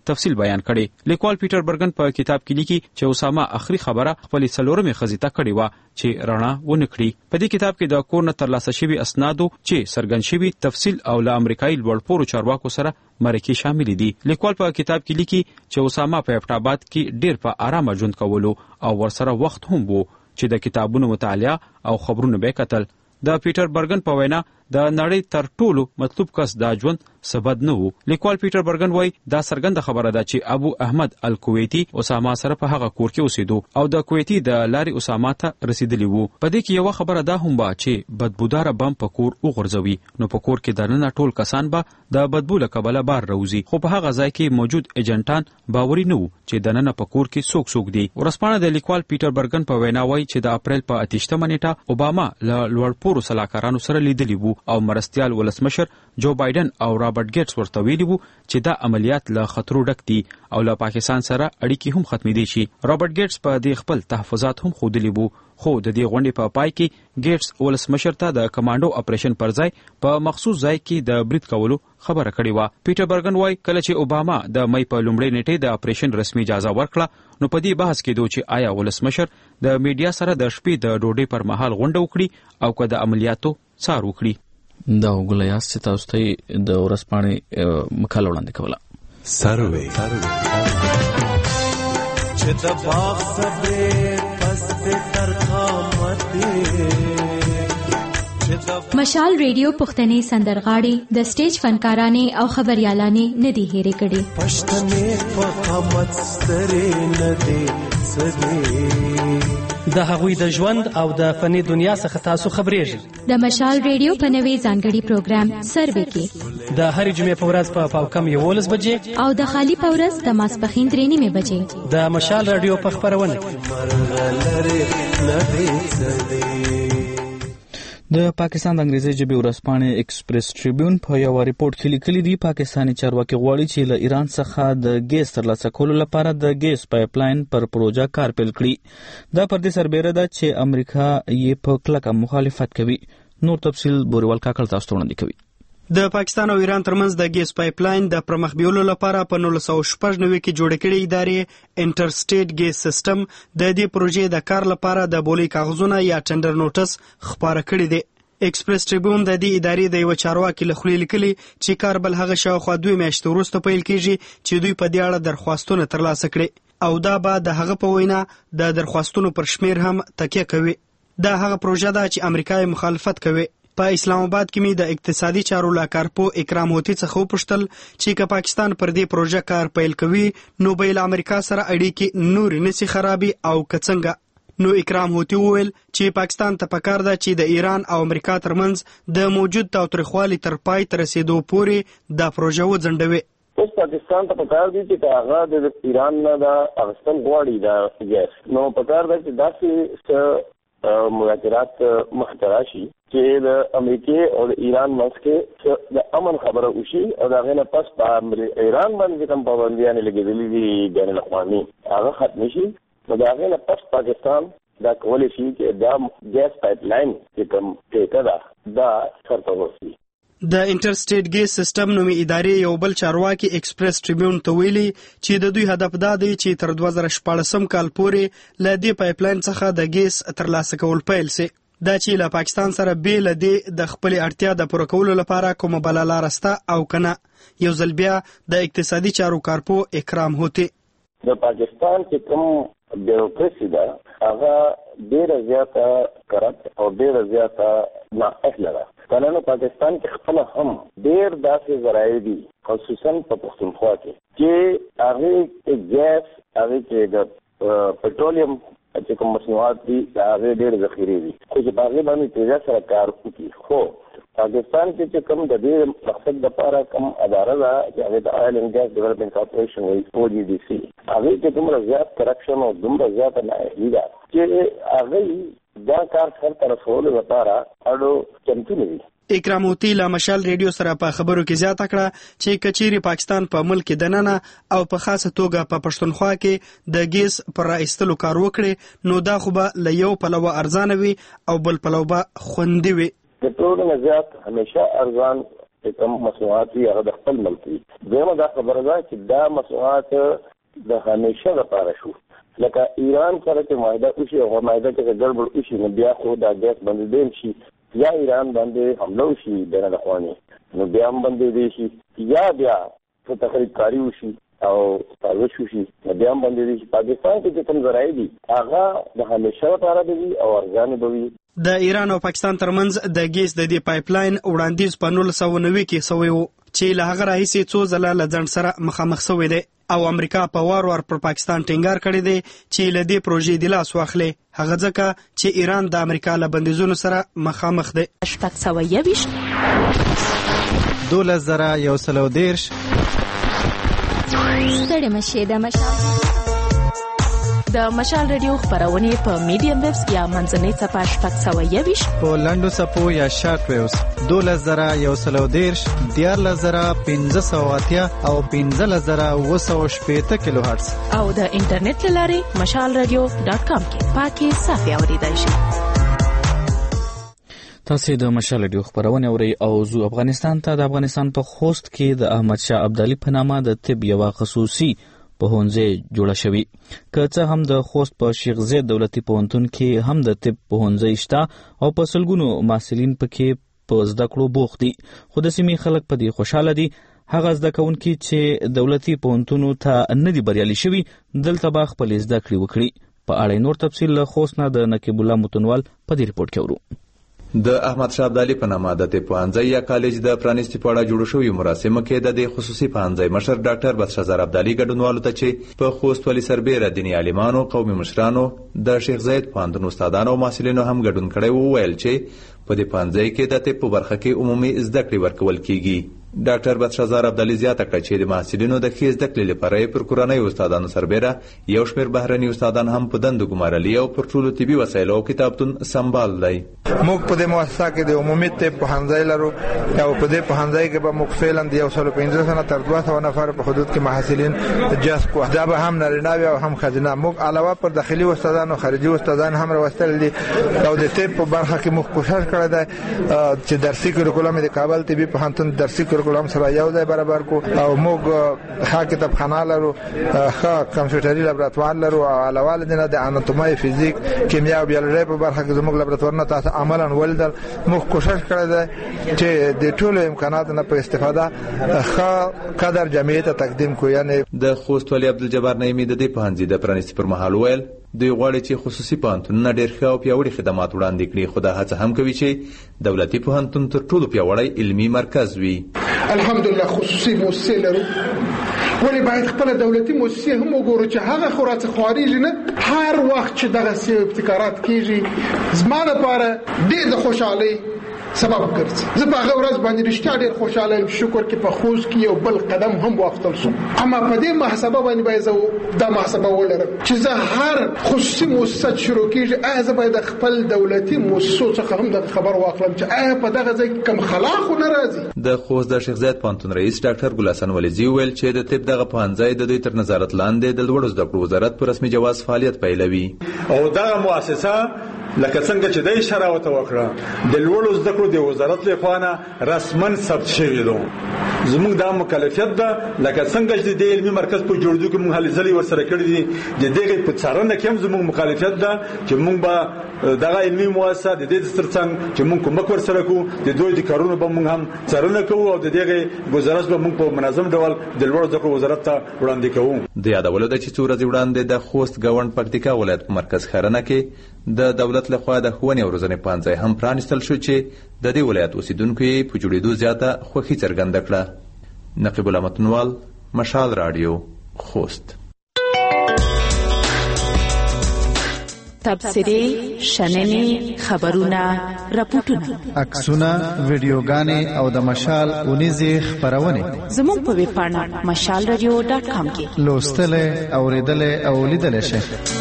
تفصیل بیان کړي. لیکوال پیټر برګن په کتاب کې لیکي چې اسامه اخري خبره خپل څلورمې ښځې ته کړې وه چې رڼا ونه کړي. په دې کتاب کې د کور نه ترلاسه شوي اسنادو چې څرګند شوي تفصیل او له امریکایي لوړپوړو چارواکو سره مرکې شامل دي. لیکوال په کتاب کې لیکي چې اسامه په ابټاباد کې ډیر په آرامه ژوند کولو او ورسره وخت هم وو چې د کتابونو مطالعه او خبرونه به کتل. د پیټر برګن په وینا د نړۍ تر ټولو مطلوب کس دا ژوند سبد نه وو. لیکوال پیټر برګن وایي دا څرګنده خبره ده چې ابو احمد الکویتی اسامه سره په هغه کور کې اوسېدو او د کویتی د لارې اسامه ته رسیدلی وو. په دې کې یوه خبره دا هم وه چې بدبوداره بم په کور وغورځوي نو په کور کې دننه ټول کسان به د بدبو له کبله بار راوځي، خو په هغه ځای کې موجود ایجنټان باوري نه وو چې دننه په کور کې څوک څوک دي. ورځپاڼه د لیکوال پیټر برګن په وینا وایي چې د اپریل په اتیشتمه نیټه اوباما له لوړپوړو سلاکارانو سره لیدلی وو او مرستیال ولسمشر جو بایدن او رابرټ ګیټس ورته ویلي وو چې دا عملیات له خطرو ډک دي او له پاکستان سره اړیکې هم ختمېدی شي. رابرټ ګیټس په دې خپل تحفظات هم ښودلي وو، خو د دې غونډې په پای کې ګیټس ولسمشر ته د کمانډو اپریشن پر ځای په مخصوص ځای کې د برید کولو خبره کړې وه. پیټر برګن وایي کله چې اوباما د مئی په لومړۍ نیټې د اپریشن رسمي اجازه ورکړه نو په دې بحث کېدو چې آیا ولسمشر د میډیا سره د شپې د ډوډۍ پر مهال غونډه وکړي او که د عملیاتو څار وکړي. دا وګورئ یاست چې تاسو ته د ورځپاڼې مقاله وړاندې کوله. سروې چې د باغ صبر پس د ترخامت مشال ریډیو پښتنې سندرغاړي د سټیج فنکارانې او خبريالانې ندي هېرې کړي. پښتنې په قامت سترې ندي سدي د هغوی د ژوند او د فني دنیا څخه تاسو خبرېږئ. د مشال ریډیو په نوي ځانګړي پروګرام سروې کې د هرې جمعې په ورځ په پاوکم یولس بجې او د خالي په ورځ د ماسپښین درې نیمې بجې د مشال ریډیو په خپرونه کې د پاکستان د انګریزي ژبې ورځپاڼې ایکسپریس ټریبیون په یو ریپورت کې لیکلي دي پاکستاني چارواکي غواړي چې له ایران څخه د ګیس ترلاسه کولو لپاره د ګیس پایپ لاین پر پروژه کار پیل کړي. دا پر دې سربیره ده چې امریکا یې په کلکه مخالفت کوي. نور تفصیل بوریوال کاکړ تاسو ته وړاندې کوي. د پاکستان او ایران ترمنځ د ګیس پایپ لاین د پرمخ بیولو لپاره په نولس سوه شپږ نوي کې جوړ کړې ادارې انټرسټیټ ګیس سیستم د دې پروژې د کار لپاره د بولي کاغذونه یا ټندر نوټس خپاره کړی دی. ایکسپریس ټریبیون د دې ادارې د یو چارواکي له خولې لیکلي چې کار بل هغه شاوخوا دوه میاشتې وروسته پیل کیږي چې دوی په دې اړه درخواستونه ترلاسه کړي او دا به د هغه په وینا د درخواستونو پر شمیر هم تکیه کوي. دا هغه پروژه ده چې امریکا یې مخالفت کوي. په اسلام آباد کې می د اقتصادي چارو لا کارپو اکرام هوتی څخه وپوښتل چې که پاکستان پر دې پروژه کار پیل کوي نو به له امریکا سره اړیکې نور نسی خرابي او کڅنګه. نو اکرام هوتی وویل چې پاکستان ته پکار ده چې د ایران او امریکا ترمنځ د موجود تاوتریخوالي تر پای ته رسیدو پورې دا پروژه وځنډوي. اوس پاکستان ته پکار دي چې هغه د ایران نه د اغستل غواړي دا ګیس نو پکار ده چې داسې مذاکرات مخته چې د امریکای او د ایران منځ کې د امن خبره وشي او دا غینه پس په ایران باندې کوم پابندیاں لګېدلې دي بین الاقوامي هغه ختم شي. نو دا غینه پس پاکستان دا کولی شي چې دا ګیس پایپ لاین چې کوم ټیکه ده دا سرته ورسي. د انټرسټیټ ګیس سیستم نومي ادارې یو بل چارواکي ایکسپریس ټریبیون ته ویلي چې د دوی هدف دا دی چې تر دوه زره شپاړسم کال پورې له دې پایپ لاین څخه د ګیس ترلاسه کول پیل سي. دا چې له پاکستان سره به له دې د خپل اړتیا د پوره کولو لپاره کومه بل لار سته او کنه. یو ځل بیا د اقتصادي چارو کارپو اکرام هوتی د پاکستان چې کوم بیروکراسي ده هغه ډیره زیاته کرپټ او ډیره زیاته نااهله ده. کنه پاکستان کې خپل هم ډیر داسې ذرایع دي خصوصا په پښتونخوا کې چې هغه ګیس هغه کې د پټرولیم چې کوم مصنوعات دي هغه ډیر ذخیره دي خو چې هغه باندې تیزه سره کار کوي. خو پاکستان کې چې کوم د دې مقصد لپاره کوم اداره ده چې هغه د آیل اینڈ ګیس ډیولپمنٹ کارپوریشن وایي او جی ډي سي هغه کې دومره زیات کرپشن او دومره زیات نااهلي ده چې هغه دا کار سره رسولو لپاره اړو چمتو نه دي. اکرام هوتی لا مشال ریډیو سره په خبرو کې زیاته کړه چې کچيري پاکستان په ملک دننه او په خاصه توګه په پښتونخوا کې د ګیس پر راایستلو کار وکړي نو دا خو به له یو پلوه ارزانه وي او بل پلوه خوندي وي. د ټولو نه زیات همیشه ارزان چې کوم مصنوعات وي هغه د خپل ملک وي. دویمه دا خبره ده چې دا مصنوعات د همیشه لپاره شو. لکه ایران سره چې معاهده وشي او معاهده کې ګډوډ وشي نو بیا خو دا ګاز بندیدل شي یا ایران باندې حمله وشي بین الاقوامي نو بیا هم بندیدل شي یا بیا څه تخریب کاری وشي او سازش وشي نو بیا هم بندیدل شي. پاکستان کې چې کوم ذرایع دي هغه د همیشه لپاره دي او ارزانه به وي. د ایران او پاکستان ترمنځ د ګیس د دې پایپ لاین وړاندیز په نولس سوه نوي کې شوی و چې له هغه راهیسې څو ځله له ځنډ سره مخامخ شوی دی او امریکا په وار وار پر پاکستان ټینګار کړی دی چې له دې پروژې د لاس واخلي هغه ځکه چې ایران د امریکا له بندیزونو سره مخامخ دی. شپږ سوه یوویشت دولس زره یو سل او دېرش ستړې مشې د مشال د مشال ریډیو خپرونې په میډیم ویبز یا منځنۍ څپه شپږ سوه یوویشت په لنډو څپو یا شارټ ویوز دولس زره یو سل او دېرش دیارلس زره پنځه سوه اتیا او پنځلس زره اووه سوه شپېته کیلو هرتز او د انټرنیټ له لارې مشال ریډیو ډاټ کام کې پاکې صافي اورېدای شئ. تاسو د مشال ریډیو خبرونه اورئ او زو افغانستان ته د افغانستان په خوست کې د احمد شاه ابدالي په نامه د طب یو خصوصي پوهنځی جوړه شوی. که څه هم د خوست په شیخ زید دولتي پوهنتون کې هم د طب پوهنځی شته او په سلګونو محصلین پکې په زده کړو بوخت دي خو د سیمې خلک په دې خوشاله دي. هغه زده کوونکي چې دولتي پوهنتونو ته نه دي بریالي شوي دلته به خپل زده کړې وکړي. په اړه نور تفصیل له خوست نه د نقیب الله متنوال په دې رپورټ کې ورو. د احمد شاه ابدالي په نامه د طب پوهنځی یا کالج د پرانیستي په اړه جوړ شوی مراسمه کې د دې خصوصي پوهنځی مشر ډاکټر بدرشاه ابدالي ګډونوالو ته چې په خوست ولي سربېره دیني عالمانو قومي مشرانو د شیخ زاید پوهنتون استادانو او محصلینو هم ګډون کړی وو ویل چې په دې پوهنځی کې د طب په برخه کې عمومي زده کړې ورکول کیږي. ډاکټر بدرشاه ابدالي زیاته کړه چې د محصلینو د ښې زده کړې لپاره پر کورنۍ استادانو سربېره یو شمېر بهرني استادان هم په دندو ګمارلي او پر ټولو طبي وسایلو او کتابتون سمبال دی. موږ په دې مؤسسه کې د عمومي طب پوهنځی لرو او په دې پوهنځی کې به موږ فعلا د یو سل او پنځه سنه تر دوه سوه نفر په حدود کې محصلین جذب کوو. دا به هم نارینه وي او هم ښځینه. موږ علاوه پر داخلي استادانو خارجي استادان هم راوستل دي او د طب په برخه کې موږ کوشش کړی دی چې درسي کریکولم د کابل طبي پوهنتون درسي کریکولم سره یو ځای برابر کو او موږ ښه کتابخانه لرو ښه کمپیوټري لابراتوار لرو او علاوه له دې د اناتومي فزیک کیمیا او بیولوژي په برخه کې زموږ لابراتوارونه تاسو عملاً ولدل. موږ کوشش کړی دی چې د ټولو امکاناتو نه په استفاده ښه قدر جمعیت ته تقدیم کو. یعنی د خوست ولي عبدالجبار نعیمي د دې پوهنځي د پرانیستي پر مهال ویل دوی غواړي چې خصوصي پوهنتونونه ډېر ښه او پیاوړي خدمات وړاندې کړي خو دا هڅه هم کوي چې دولتي پوهنتون تر ټولو پیاوړی علمي مرکز وي. الحمدلله خصوصي مؤسسې لرو ولې باید خپل دولتي مؤسسې هم وګورو چې هغه خو راڅخه خارجي نه هر وخت چې دغه ابتکارات کیږي زما لپاره ډېر د خوشحالۍ سبب ګرځي. زه په هغه ورځ باندې رښتیا ډېر خوشاله یم. شکر کې په خوست کې یو بل قدم هم واخیستل شو اما په دې محاسبه باندې باید زه دا محاسبه ولرم چې زه هر خصوصي مؤسسه شروع کیږي آیا زه باید خپل دولتي مؤسسو څخه هم د خبر واخلم چې آیا په دغه ځای کې کوم خلا خو نه راځي. د خوست د شیخ زاید پوهنتون رئیس ډاکټر ګل حسن ولیزي ویل چې د طب دغه پوهنځی د دوی تر نظارت لاندې د لوړو زده کړو وزارت په رسمي جواز فعالیت پیلوي او دغه مؤسسه لکه څنګه چې د اشاره وکړه د لوړو زده کړو د وزارت له خوا نه رسماً ثبت شوی دی. زموږ دا مکلفیت ده لکه څنګه چې د علمي مرکز په جوړېدو کې موږ هلې ځلې ورسره کړي دي د دغې په څارنه کې هم زموږ مکلفیت ده چې موږ به دغه علمي مؤسسه د دې تر څنګ چې موږ کومک ورسره کوو د دوی د کارونو به موږ هم څارنه کوو او د دغې ګزارش به موږ په منظم ډول د لوړو زده کړو وزارت ته وړاندې کوو. د یادولو ده چې څو ورځې وړاندې د خوست ګاونډ پکتیکا ولایت په مرکز ښرنه کې د دولت لخوا د ښوونې او روزنې پوهنځی هم پرانیستل شو چې د دې ولایت اوسیدونکو یې په جوړېدو زیاته خوښي څرګنده کړه. نقیب الله متنوال مشال رادیو خوست. تبصرې شننې خبرونه راپورټونه عکسونه ویډیوګانې او د مشال اونیزې خبرونه زموږ په ویب پاڼه مشال رادیو ډاټ کام کې لوستل اوریدل او لیدل شئ.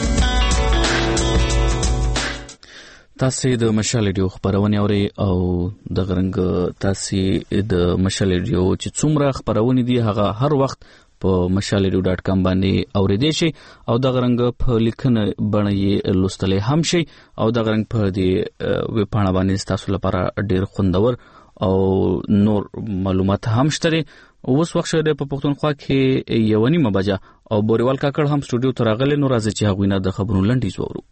تاسو د مشال ریډیو خبرونه اورئ او د غرنګ تاسو د مشال ریډیو چې څومره خبرونه دي هغه هر وخت په مشال ریډیو ډاټ کام باندې اوریدئ شئ او د غرنګ په لیکنه باندې لوستل هم شئ او د غرنګ په دې ویب پاڼه باندې تاسو لپاره ډیر خوندور او نور معلومات هم شته. اوس وخت شوه په پښتونخوا کې یو نیمه بجه او بوریوال کاکړ هم سټوډیو ته راغلی. نو راځي چې هغوی نه د خبرونو لنډیز واورو.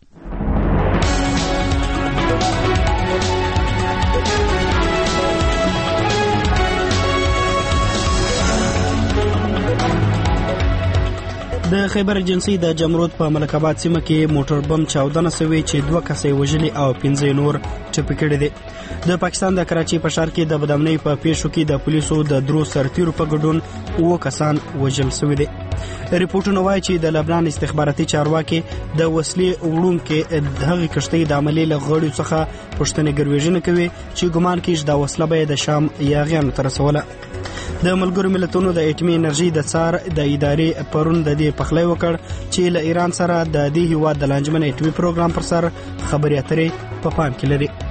د خیبر ایجنسی د جمرود په ملک آباد سیمه کې موټر بم چاودنه شوې چې دوه کسې وژلي او پنځه نور ټپي کړي دي. د پاکستان د کراچي په ښار کې د بدامنۍ په پیښو کې د پولیسو د درو سرتیرو په ګډون اووه کسان وژل شوي دي. ریپورتونه وایي چې د لبنان استخباراتي چارواکي د وسلې وړونکو دغه کښتۍ د عملي له غړیو څخه پوښتنې ګرویژنه کوي چې ګمان کېږي دا وسله به د شام یاغیانو ته رسوله. د ملګرو ملتونو د اټومي انرژي د څار د ادارې پرون د دې پخلی وکړ چې له ایران سره د دې هیواد د لانجمن اټومي پروګرام پر سر خبرې اترې په پام کې لري.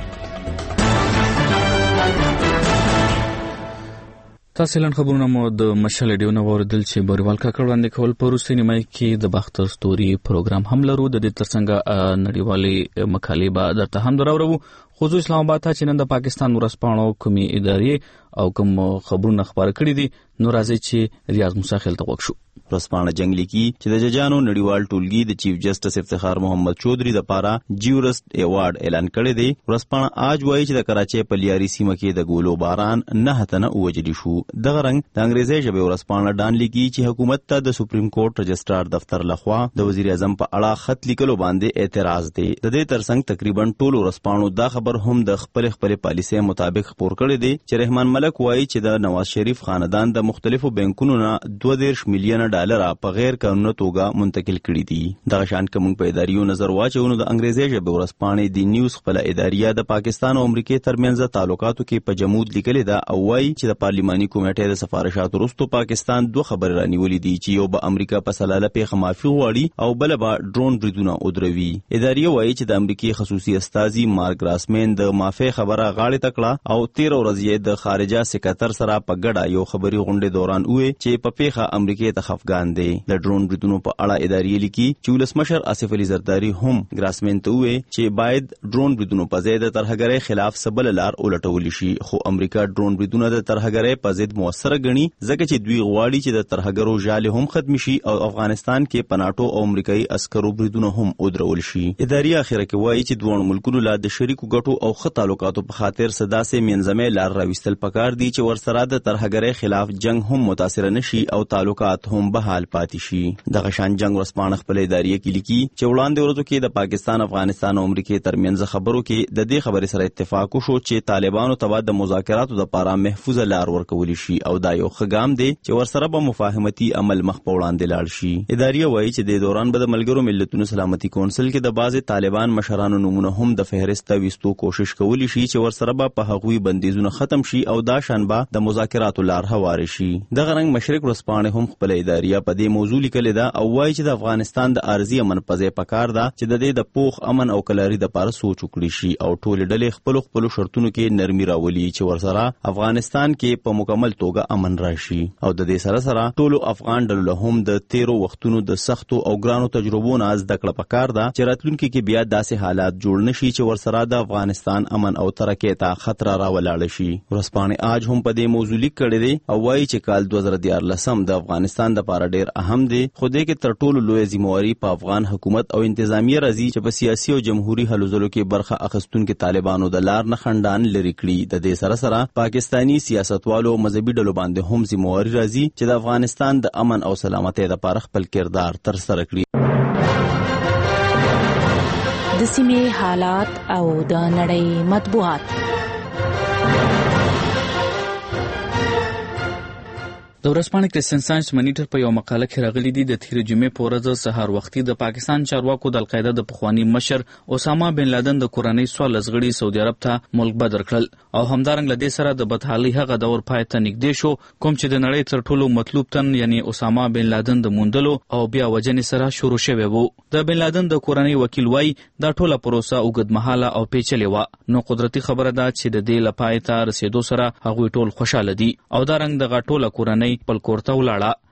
تاسو لن خبرونه مو د مشال ډیو نو وردل چې بوریوال کاکړ وړاندې کول په روسي نیمه کې د باختر ستوري پروګرام هم لرو. د دې ترڅنګ نړیوالې مقالې به درته هم دراوړو. خو اسلام آباد ته چې نن د پاکستان ورسپانو کومي ادارې او کوم خبرونه خبر کړي دي نو راځي چې ریاض موسی خیل ته وښو. ورسپانه جنگ لیکي چې د ججانو نړیوال ټولګي د چیف جسټس افتخار محمد چودري د پاره جیورست ایوارډ اعلان کړی دی. ورسپانه آج وایي چې د کراچي په لیاري سیمه کې د ګولو باران نه تنه وجلی شو. دغه رنګ د انګریزي ژبه ورسپانه ډان لیکي چې حکومت ته د سپریم کورټ رجسترار دفتر لخوا د وزیر اعظم په اړه خط لیکلو باندې اعتراض دی. د دې ترڅنګ تقریبا ټول ورسپانو دا خبر هم د خپل خپل پالیسۍ مطابق خبر کړی دی چې رحمان ملک وایي چې د نواز شریف خاندان د مختلفو بانکونو نه دوه دېرش میلیونه ډالر په غیر قانوني توګه منتقل کړي دي. دغه شان کوم په اداریو نظر واچو نو د انګریزي ژبه ورسپانې دی نیوز خپل اداریه د پاکستان او امریکا ترمنځ تعلقاتو کې په جمود لیکل دا او وايي چې د پارلماني کمیټې د سفارشاتو وروسته پاکستان دوه خبرې رانیولې دي چې یو به امریکا په سلاله پیښه معافي غواړي او بل به ډرون بریدونه ودروي. اداریه وايي چې د امریکای خصوصي استازي مارک راسمن د معافي خبره غاړه تکړه او تیر ورځې د خارجه سکرټر سره په ګډه یو خبري غونډه دوران وې چې په پیښه امریکا ته خفګان دي. د ډرون بریدونو په اړه ادارې لیکي چې ولسمشر آصف علي زرداری هم ګراسمن ته وې چې باید ډرون بریدونو په ځای د ترهګرۍ خلاف سبل لار ولټول شي. خو امریکا ډرون بریدونه د ترهګرۍ په ضد موثر ګڼي ځکه چې دوی غواړي چې د ترهګرو جال هم ختم شي او افغانستان کې پناټو او امریکایي عسکرو بریدونه هم ودرول شي. ادارې اخیره کې وایي چې دوه ملکونو لا د شریکو ګټو او ښه تعلقاتو په خاطر صدا سه منځمه لار راوستل پکار دي چې ورسره د ترهګرۍ خلاف جنگ هم متاثر نشي او تعلقات هم بحال پاتې شي. دغه شان جنگ ورسپانه خپل ادارې کې لیکي چې وړاندې ورځو کې د پاکستان افغانستان او امریکا ترمنځ خبرو کې د دې خبرې سره اتفاق وشو چې طالبانو ته د مذاکراتو لپاره محفوظ لار ورکول شي او دا یو ښه ګام دی چې ورسره به مفاهمتي عمل مخ په وړاندې لاړ شي. ادارې وایي چې د دوران به د ملګرو ملتونو سلامتي کونسل کې د بعضې طالبان مشرانو نمونه هم د فهرست وستو کوشش کولی شي چې ورسره به په هغوی بندیزونه ختم شي او دا شان به د مذاکراتو لار هواره شي. دغه رنګ مشرق ورسپانه هم خپل ادارې په دې موضوع لیکل دا او وایي چې د افغانستان د ارضي امن په ځای پکار ده چې د دې د پوخ امن او کلاري د لپاره سوچ وکړي شي او ټول ډلې خپل خپل شرطونو کې نرمي راولي چې ورسره افغانستان کې په مکمل توګه امن راشي. او د دې سره سره ټول افغان ډلو له هم د تیرو وختونو د سختو او ګرانو تجربو نه زده کړه پکار ده چې راتلونکي کې بیا داسې حالات جوړ نشي چې ورسره د افغانستان امن او ترقۍ ته خطر راولاړ شي. ورسپانې آج هم په دې موضوع لیک کړی دی او وایي چې کال دوه زره دیارلسم د افغانستان لپاره ډیر اهم دی خو دې کې تر ټولو لوی ذمہواری په افغان حکومت او انتظامیه راځي چې په سیاسي او جمهوریت هلو ځلو کې برخه اخیستونکو طالبانو د لار نه خندان لري کړي. د دې سره سره پاکستانی سیاستوالو مذهبي ډلو باندې هم ذمہواری راځي چې د افغانستان د امن او سلامتۍ لپاره خپل کردار تر سره کړي. د سیمې حالات او د نړۍ مطبوعات. د ورځپاڼې کرسچن ساينس مانیټر په یو مقاله کې راغلي دي د تیر جمعې په ورځ سهار وختي د پاکستان چارواکو د القاعده د پخوانی مشر اسامه بن لادن د کورنۍ څوارلس غړي سعودي عرب ته ملک بدر کړل او همدارنګه لدې سره د بدحالۍ هغه دور پای ته نږدې شو کوم چې د نړۍ تر ټولو مطلوب تن یعنی اسامه بن لادن د موندلو او بیا وجنې سره شروع شوی وو. د بن لادن د کورنۍ وکیل وای دا ټوله پروسه اوږدمهاله او پیچلې وه نو قدرتي خبره ده چې د دې لپاره ته رسیدو سره هغوی ټول خوشاله دي او دا رنګ دغه ټوله کورنۍ خپل کور ته ولاړه.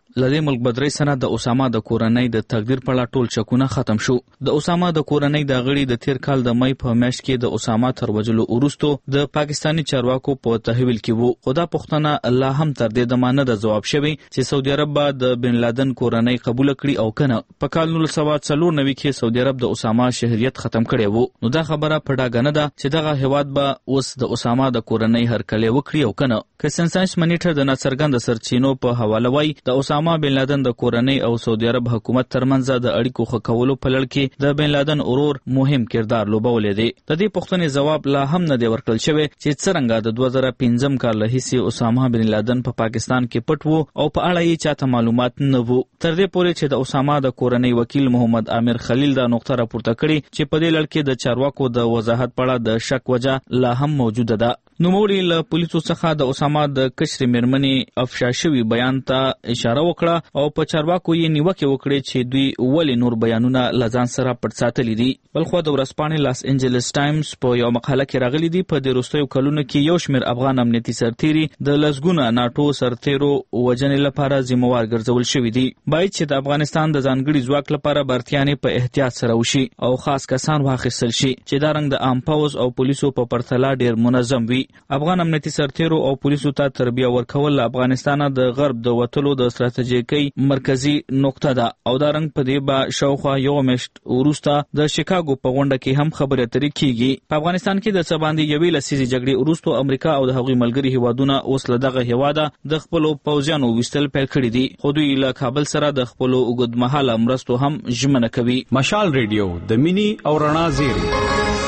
لدې ملک بدري سنه د اسامه د کورنۍ د تقدیر په اړه ټول شکونه ختم شو. د اسامه د کورنۍ د غړي د تیر کال د مې په میاشت کې د اسامه تر وژلو وروسته د پاکستاني چارواکو په تحویل کې وو. خو دا پوښتنه الله هم تر دې دمانه د جواب شوی چې سعودي عرب به د بن لادن کورنۍ قبول کړي او کنه. په کال نولس سوه څلور نوي کې سعودي عرب د اسامه شهریت ختم کړی وو. نو دا خبره په ډاګه نه ده چې دغه هیواد به اوس د اسامه د کورنۍ هرکلی وکړي او کنه. که سنسانس منیټر د ناڅرګند سرچینو په حواله وای د اسامه بن لادن د کورنۍ او سعودي عرب حکومت ترمنځ د اړیکو ښه کولو په لړ کې د بن لادن اورور مهم کردار لوبولی دی. د دې پوښتنې ځواب لا هم نه دی ورکړل شوی چې څرنګه د دوه زره پنځم کال راهیسې اسامه بن لادن په پا پاکستان کې پټ وو او په اړه یې چاته معلومات نه وو، تر دې پورې چې د اسامه د کورنۍ وکیل محمد عامر خلیل دا نقطه راپورته کړي چې په دې لړ کې د چارواکو د وضاحت په اړه د شک وجه لا هم موجوده ده. نوموړي له پولیسو څخه د اسامه د کشرې مېرمنې افشا شوي بیان ته اشاره وکړه او په چارواکو یې نیوکې وکړې چې دوی ولې نور بیانونه له ځان سره پټ ساتلي دي. بلخوا د ورځپاڼې لاس انجلس ټایمز په یو مقاله کې راغلي دي په دې وروستیو کلونو کې یو شمېر افغان امنیتي سرتیري د لسګونه ناټو سرتیرو وژنې لپاره ذمهوار ګرځول شوي دي. باید چې د افغانستان د ځانګړي ځواک لپاره برتیانې په احتیاط سره وشي او خاص کسان واخیستل شي چې دا رنګ د عام پوځ او پولیسو په پرتله ډېر منظم وي. افغان امنیتي سرتیرو او پولیسو ته تربیه ورکول له افغانستانه د غرب د وتلو د ستراتیژیکي مرکزی نقطه ده او دا رنګ په دې به شاوخوا یو میاشت وروسته د شیکاګو په غونډه کې هم خبرې اترې کیږي. په افغانستان کې د څه باندې یوې لسیزې جګړې وروسته امریکا او د هغوی ملګري هیوادونه اوس له دغه هیواده د خپلو پوځیانو ویستل پیل کړي دي، خو دوی له کابل سره د خپلو اوږدمهاله مرستو هم ژمنه کوي. مشال ریډیو د مینی او رڼا زیری.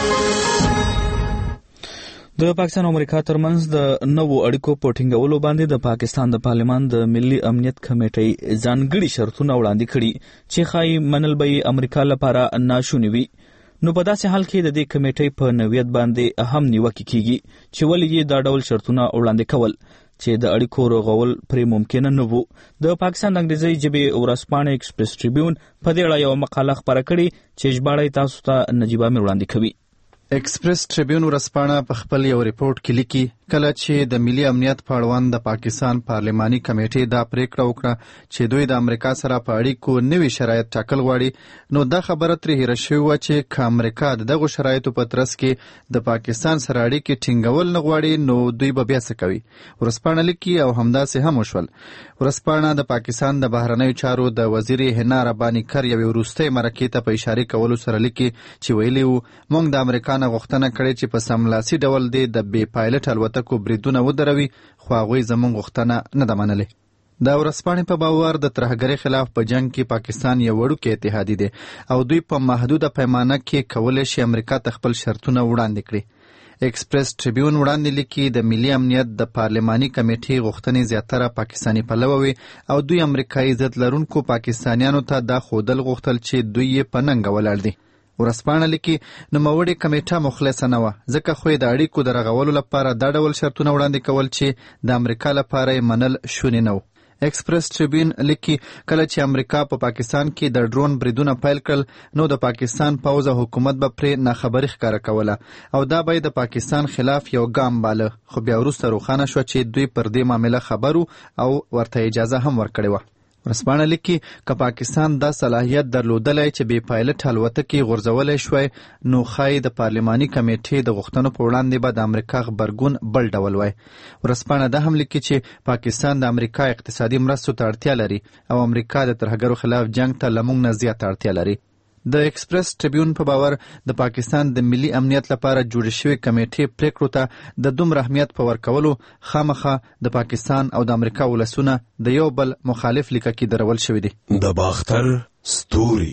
د پاکستان او امریکا ترمنځ د نوو اړیکو په ټینګولو باندې د پاکستان د پارلمان د ملي امنیت کمیټې ځانګړي شرطونه وړاندې کړي چې ښایي منل به یې امریکا لپاره ناشوني وي. نو په داسې حال کې د دې کمیټې په نوعیت باندې اهم نیوکې کیږي چې ولې یې دا ډول شرطونه وړاندې کول چې د اړیکو رغول پرې ممکن نه وو. د پاکستان د انګریزي ژبې ورځپاڼې ایکسپریس ټریبیون په دې اړه یو مقاله خپره کړې چې ژباړه تاسو ته نجیبه مې وړاندې کوي. ایکسپریس ټریبیون ورځپاڼه په خپل یو ریپورت کې لیکي کله چې د ملي امنیت په اړوند د پاکستان پارلماني کمیټې دا پریکړه وکړه چې دوی د امریکا سره په اړیکو نوي شرایط ټاکل غواړي، نو دا خبره ترې هېره شوې وه چې که امریکا د دغو شرایطو په ترڅ کې د پاکستان سره اړیکې ټینګول نه غواړي نو دوی به بیا څه کوي. ورځپاڼه لیکي او همداسې هم وشول. ورځپاڼه د پاکستان د بهرنیو چارو د وزیر حنا رباني کر یوې وروستۍ مرکې ته په اشارې کولو سره لیکي چې ویلي وو موږ د امریکا نه غوښتنه کړې چې په سملاسي ډول دی د بې پایلټ الوتکو بریدونه ودروي، خو هغوی زموږ غوښتنه نه ده منلې. د ورځپاڼې په باور د ترهګرۍ خلاف په جنگ کې پاکستان یو وړوکی اتحادی دی او دوی په محدوده پیمانه کې کولی شي امریکا ته خپل شرطونه وړاندې کړي. ایکسپریس ټریبیون وړاندې لیکي د ملي امنیت د پارلماني کمیټې غوښتنې زیاتره پاکستاني پلوه وي او دوی امریکایي ضد لرونکو پاکستانیانو ته دا ښودل غوښتل چې دوی یې په ننګه ولاړ دي. ورځپاڼه لیکي نوموړې کمیټه مخلصه نه وه ځکه خو د اړیکو د رغولو لپاره دا ډول شرطونه وړاندې کول چې د امریکا لپاره یې منل شونې نه و. ایکسپریس ټریبیون لیکي کله چې امریکا په پا پاکستان کې د ډرون بریدونه پیل کړل نو د پاکستان پوځ او حکومت به پرې ناخبري ښکاره کوله او دا به د پاکستان خلاف یو ګام باله، خو بیا وروسته روښانه شوه چې دوی پر دې معامله خبر او ورته اجازه هم ورکړې وه. ورځپاڼه لیکي که پاکستان دا صلاحیت درلودلی چې بې پایلټ الوتکې غورځولی شوی نو ښایي د پارلماني کمیټې د غوښتنو په وړاندې به د امریکا غبرګون بل ډول وای. ورځپاڼه دا هم لیکي چې پاکستان د امریکا اقتصادي مرستو ته اړتیا لري او امریکا د ترهګرو خلاف جنگ ته له موږ نه زیاته اړتیا لري. د ایکسپریس ټریبیون په باور د پاکستان د ملي امنیت لپاره جوړې شوې کمیټې پریکړو ته د دومره اهمیت په ورکولو خامخا د پاکستان او د امریکا ولسونه د یو بل مخالف لیکه کې درول شوي دي. د باختر ستوري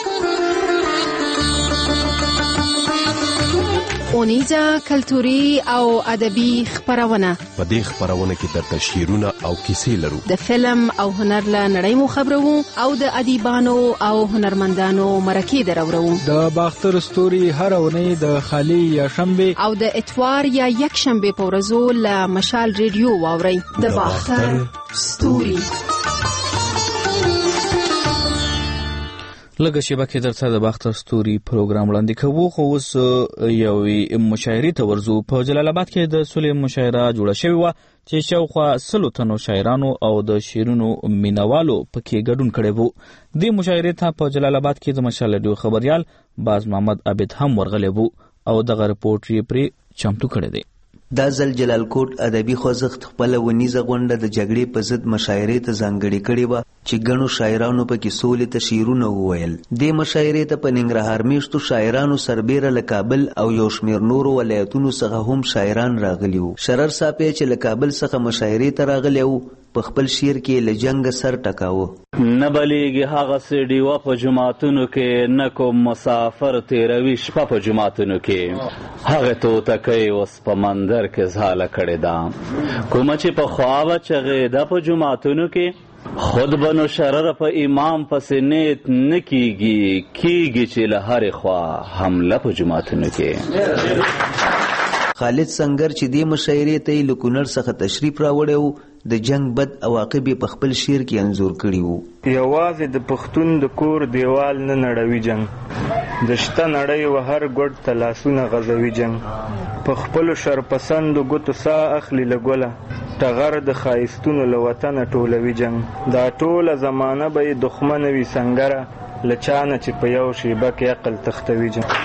اونیزه کلتوري او ادبي خبرونه. په دې خبرونه کې درته شعرونه او کیسې لرو. د فلم او هنر له نړۍ مو خبرو او د ادیبانو او هنرمندانو مرکې درورو. د باختر ستوري هر اونۍ د خالی یا شنبه او د اتوار یا یک شنبه په ورځو له مشال ریډیو واوري. د باختر ستوري. لږه شیبه کې درته د باختر ستوري پروګرام وړاندې کوو، خو اوس یوې مشاعرې ته ورځو. په جلال آباد کې د صلح مشاعره جوړه شوې وه چې شاوخوا سلو تنو شاعرانو او د شعرونو مینوالو پکې ګډون کړی وو. دې مشاعرې ته په جلال آباد کې د مشال رادیو خبریال باز محمد عابد هم ورغلی وو او دغه رپورټ یې پرې چمتو کړی دی. دا ځل جلال کوټ ادبي خوځښت خپله ونیزه غونډه د جګړې په ضد مشاعرې ته ځانګړې کړې وه چې ګڼو شاعرانو پکې سولې ته شعرونه وویل. دې مشاعرې ته په ننګرهار میشتو شاعرانو سربیره له کابل او یو شمېر نورو ولایتونو څخه هم شاعران راغلي وو. شرر صاحب چې له کابل څخه مشاعرې ته راغلی وو په خپل شعر کې له جنګ سر ټکاوه. نه بلیږي هغسې ډیوه په جوماتونو کې، نه کوم مسافر تیروي شپه په جوماتونو کې. هغې توتکۍ اوس په مندر کې زاله کړې ده، کومه چې پخوا به چغېده په جوماتونو کې. خود بنو شرر په امام پسې نیت نه کیږي، کیږي چې له هرې خوا حمله په جوماتونو کې. خالد سنگر چې دې مشاعرې ته یې له کونړ څخه تشریف راوړی وو د جنگ بد عواقب یې په خپل شعر کې انځور کړي وو. یوازې د پښتون د کور دیوال نه نړوي جنگ، د شته نړۍ و هر ګوټ ته لاسونه غځوي جنگ. په خپلو شرپسندو ګوتو ساه اخلي له ګله، ټغر د ښایستونو له وطنه ټولوي جنگ. دا ټوله زمانه به یې دښمنه وي سنګره، له چا نه چې په یو شیبه کې عقل تختوي جنگ.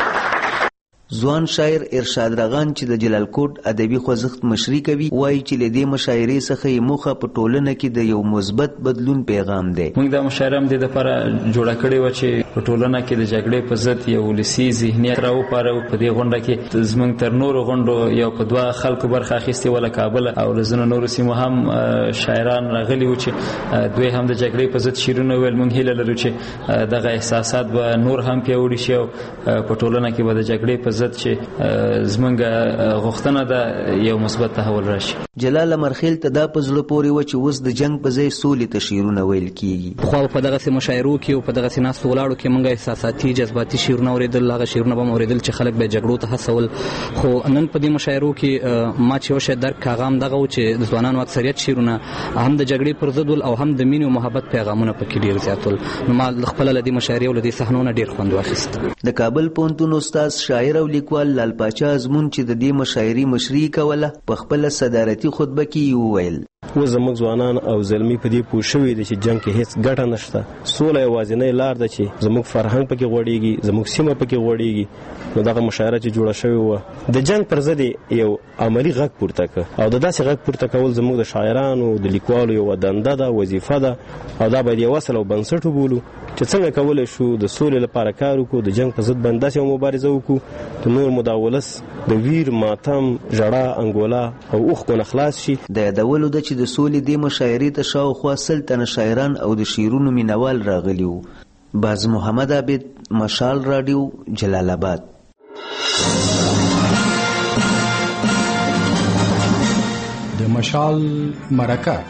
ځوان شاعر ارشاد رغان چې د جلال کوټ ادبي خوځښت مشري کوي وایي چې له دې مشاعرې څخه یې موخه په ټولنه کې د یو مثبت بدلون پیغام دی. موږ دا مشاعره هم د دې لپاره جوړه کړې وه چې په ټولنه کې د جګړې په ضد یو ولسي ذهنیت راوپارو. په دې غونډه کې زموږ تر نورو غونډو یو په دوه خلکو برخه اخیستې وه، له کابل او له ځینو نورو سیمو هم شاعران راغلي وو چې دوی هم د جګړې په ضد شعرونه ویل. موږ هیله لرو چې دغه احساسات به نور هم پیاوړي شي او په ټولنه کې به د جګړې په ضد چې زمونږ غوښتنه ده یو مثبت تحول راشي. جلال مرخیل ته دا په زړه پورې و چې اوس د جنگ په ځای سولې ته شعرونه ویل کیږي. خو په دغسې مشاعرو کې او په دغسې ناستو ولاړو کې موږ احساساتي جذباتي شعرونه اورېدل، هغه شعرونه به مو اورېدل چې خلک به جګړو ته هڅول. خو نن په دې مشاعرو کې ما چې یو شی درک کاغه هم دغه و چې د ځوانانو اکثریت شعرونه هم د جګړې پر ضد ول او هم د مینې او محبت پیغامونه پکې ډېر زیات ول. نو ما خپله له دې مشاعرې او له دې صحنو نه ډېر خوند واخیست. د کابل پوهنتون استاد شاعر او لیکوال لال پاچا ازمون چې د دې مشاعرې مشري کوله په خپله صدارتي خطبه کې وویل: اوس زموږ ځوانان او زلمي په دې پوه شوي دي چې جنګ کې هیڅ ګټه نشته، سوله یوازینۍ لار ده چې زموږ فرهنګ پکې غوړېږي، زموږ سیمه پکې غوړېږي. نو دغه مشاعره چې جوړه شوې وه د جنګ پر ضد یو عملي غږ پورته کړ او د داسې غږ پورته کول زموږ د شاعرانو د لیکوالو یوه دنده ده، وظیفه ده او دا باید یو اصل او بنسټ وبولو چې څنګه کولی شو د سولې لپاره کار وکړو، د جنګ په ضد باندې داسې یوه مبارزه وکړو د نور مو دا ولس د ویر، ماتم، ژړا، انګولا او اوښکو نه خلاص شي. د یادولو ده چې د سولې دې مشاعرې ته شاوخوا سل تنه شاعران او د شعرونو مینوال راغلي وو. باز محمد عابد، مشال رادیو، جلال آباد. د مشال مرکه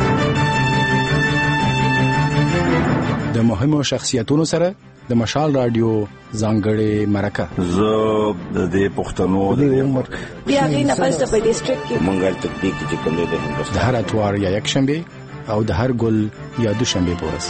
د مهمو شخصیتونو سره د مشال رادیو ځانګړې مرکه. زه د دې پښتنو د عمر بیا غي نه پس په ډیسټریکټ کې منګل تکتیک چې کوم دی د هندوستان د هر اتوار یا یک شنبه او د هر ګل یا دوشنبه پورس.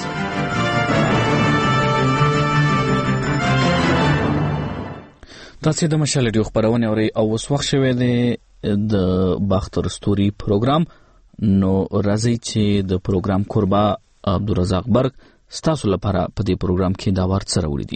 تاسو د مشال رادیو خبرونه اورئ او اوس وخت شوی دی د باختر ستوري پروګرام. نو راځي چې د پروګرام قربا عبدالرزاق برق ستاسو لپاره په دې پروګرام کې دا ورت سره وړي دي.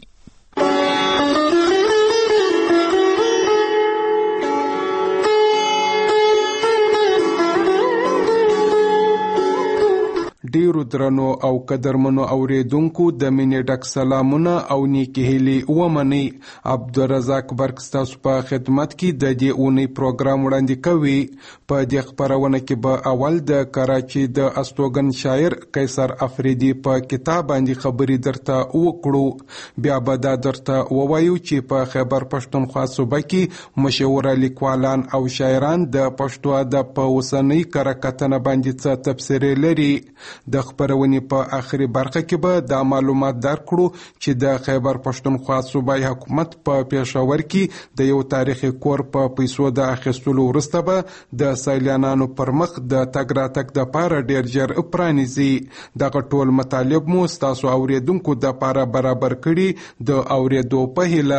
ډیرو درنو او قدرمنو اوریدونکو د مینې ډک سلامونه او نیکی هیلې ومنئ. عبدالرزاق برق ستاسو په خدمت کې د دې اونۍ پروګرام وړاندې کوي. په دې خپرونه کې به اول د کراچي د استوګن شاعر قیصر افریدي په کتاب باندې خبرې درته وکړو، بیا به دا درته ووایو چې په خیبر پښتونخوا صوبه کې مشهوره لیکوالان او شاعران د پښتو ادب په اوسنۍ کره کتنه باندې څه تبصرې لري. د خبرونې په آخري برخه کې به دا معلومات درکړو چې د خیبر پښتونخوا صوبایي حکومت په پېښور کې د یو تاریخي کور په پیسو د اخیستلو وروسته به د سیلانیانو پر مخ د تګ راتګ دپاره ډېر ژر پرانیزي. دغه ټول مطالب مو ستاسو اورېدونکو دپاره برابر کړي د اورېدو په هیله.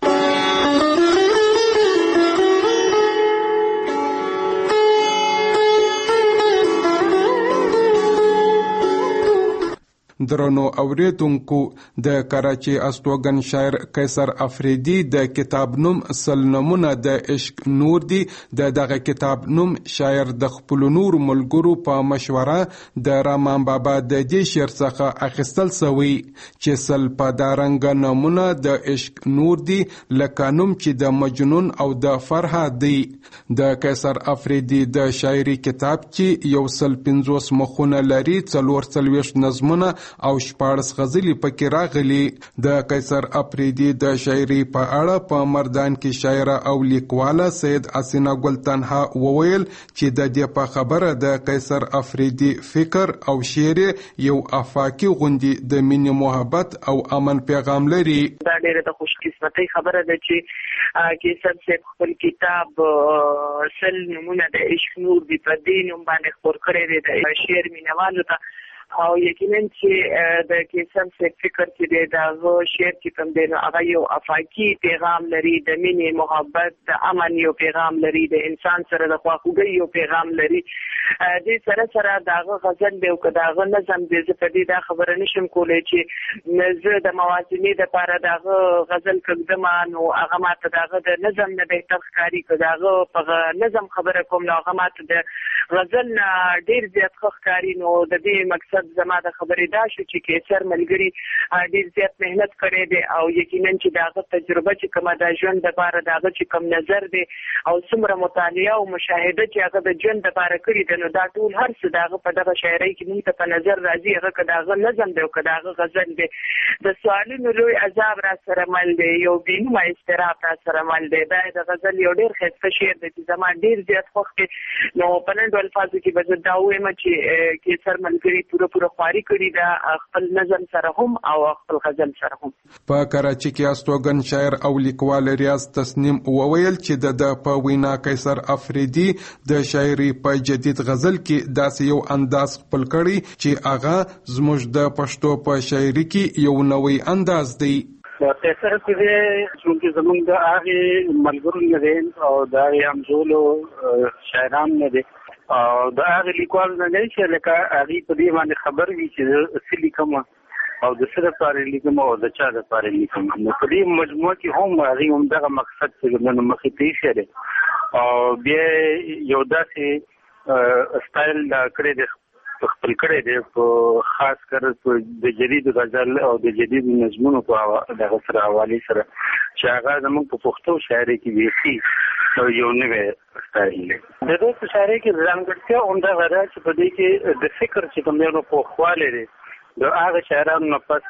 درنو اوریدونکو، د کراچي استوګن شاعر قیصر افریدي د کتاب نوم سل نمونه د عشق نور دی. د دغه کتاب نوم شاعر د خپل نور ملګرو په مشوره د رامان بابا د دې شعر څخه اخیستل سوی چې سل په دارنګ نمونه د عشق نور دی لکه نوم چې د مجنون او د فرهاد دی. د قیصر افریدي د شاعري کتاب چې یو سل پنځوس مخونه لري، څلور څلوېښت نظمونه او شپاړس غزلې پکې راغلي. د قیصر افریدي د شاعري په اړه په مردان کې شاعره او لیکواله سید حسینه ګل تنها وویل چې د دې په خبره د قیصر افریدي فکر او شعر یو افاقي غوندي د مینې، محبت او امن پیغام لري. دا ډېره د خوش قسمتۍ خبره ده چې قیصر صاحب خپل کتاب سل نمونه د عشق نور دی په دې نوم باندې خپور کړی دی د شعر مینوالو ته. او یقینا چې د قیصر صاحب فکر چې دی د هغه شعر چې کوم دی نو هغه یو افاقي پیغام لري، د مینې، محبت، د امن یو پیغام لري، د انسان سره د خواخوږۍ یو پیغام لري. دې سره سره د هغه غزل دی او که د هغه نظم دی، زه په دې دا خبره نشم کولی چې زه د موازنې دپاره د هغه غزل کږدمه نو هغه ماته د هغه د نظم نه بهتر ښکاري. که د هغه په نظم خبره کوم نو هغه ماته د غزل نه ډېر زیات ښه ښکاري. نو د دې مقصد زما د خبرې دا شو چې قیصر ملګري ډېر زیات محنت کړی دی او یقینا چې د هغه تجربه چې کومه د ژوند دپاره د هغه چې کوم نظر دی او څومره مطالعه او مشاهده چې هغه د ژوند دپاره کړي دی نو دا ټول هر څه د هغه په دغه شاعرۍ کې موږ ته په نظر راځي. هغه که د هغه نظم دی او که د هغه غزل دی، د سوالونو لوی عذاب را سره مل دی، یو بېنومه اضطراب را سره مل دی. دا د غزل یو ډېر ښایسته شعر دی چې زما ډېر زیات خوښ دی. نو په لنډو الفاظو کې به زه دا ووایم چې قیصر ملګري پوره پوره خواري کړي ده خپل نظم سره هم او خپل غزل سره هم. په کراچي کې استوګن شاعر او لیکوال ریاض تسنیم وویل چې د په وینا قیصر افریدي د شاعري په جدید غزل کې داسې یو انداز خپل کړی چې هغه زموږ د پښتو په شاعري کې یو نوی انداز دی. قیصر افریدي چې زموږ د هغې ملګرو نه دی او د هغې همزولو شاعران نه دی او د هغه لیکوال نه دی چې لکه هغې په دې باندې خبر وي چې زه څه لیکم او د څه دپاره لیکم او د چا دپاره لیکم. نو په دې مجموعه کې هم هغې همدغه مقصد چې نن مخې ته ایښی دی او بیا یو داسې سټایل کړی دی خپل کړی دی په خاص کر د جدید غزل او د جدید نظمونو په دغه سره حوالې سره چې هغه زموږ په پښتو شاعرۍ کې بیخي یو نوی سټایل دی. د دوی په شاعرۍ کې ځانګړتیا همدغه ده چې په دې کې د فکر چې کوم دی نو پوخوالی دی د هغه شاعرانو نه پس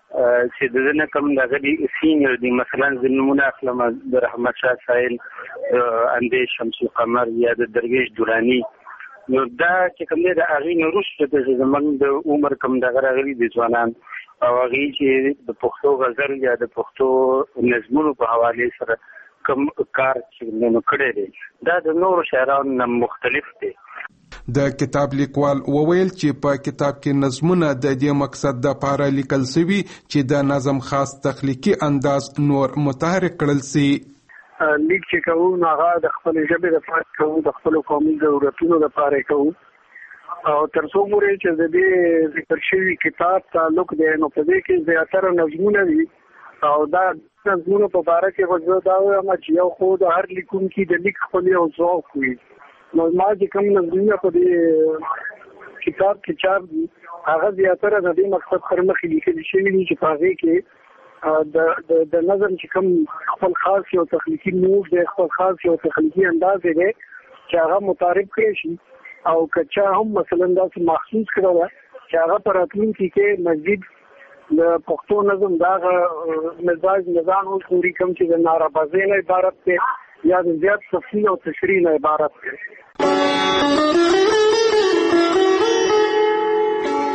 چې د ده نه کوم دغه دي سینیر دي. مثلا زه نومونه اخلم د رحمت شاه سایل، د اندیش شمس القمر یا د درویش دراني. نو دا چې کوم دی د هغې نه وروسته چې زموږ د عمر کوم دغه راغلي دي ځوانان او هغې چې د پښتو غزل یا د پښتو نظمونو په حوالې سره کوم کار چې نو کړی دی دا د نورو شاعرانو نه مختلف دی. د کتاب لیکوال وویل چې په کتاب کې نظمونه د دې مقصد دپاره لیکل سوي چې د نظم خاص تخلیقي انداز نور متحرک کړل سي. لیک چې کوو نو هغه د خپلې ژبې دپاره کوو، د خپلو قومي ضرورتونو دپاره کوو او تر څو پورې چې د دې ذکر شوي کتاب تعلق دی نو په دې کې زیاتره نظمونه وي او دا نظمونو په باره کې به زه دا وایم چې یو خو د هر لیکونکي د لیک خپل یو ذوق وي. نو ما چې کوم نظمونه په دې کتاب کې چاپ دي هغه زیاتره د دې مقصد پر مخې لیکل شوي دي چې په هغې کې د د نظم چې کوم خپل خاص یو تخلیقي موډ دی، خپل خاص یو تخلیقي انداز دی چې هغه متعارف کړی شي او که چا هم مثلا داسې محسوس کړی ده چې هغه په راتلونکي کې مزید د پښتو نظم د هغه مزاج نظام وګوري کوم چې د نارابازۍ نه عبارت دی یا د زیات تفصیل او تشریح نه عبارت دی.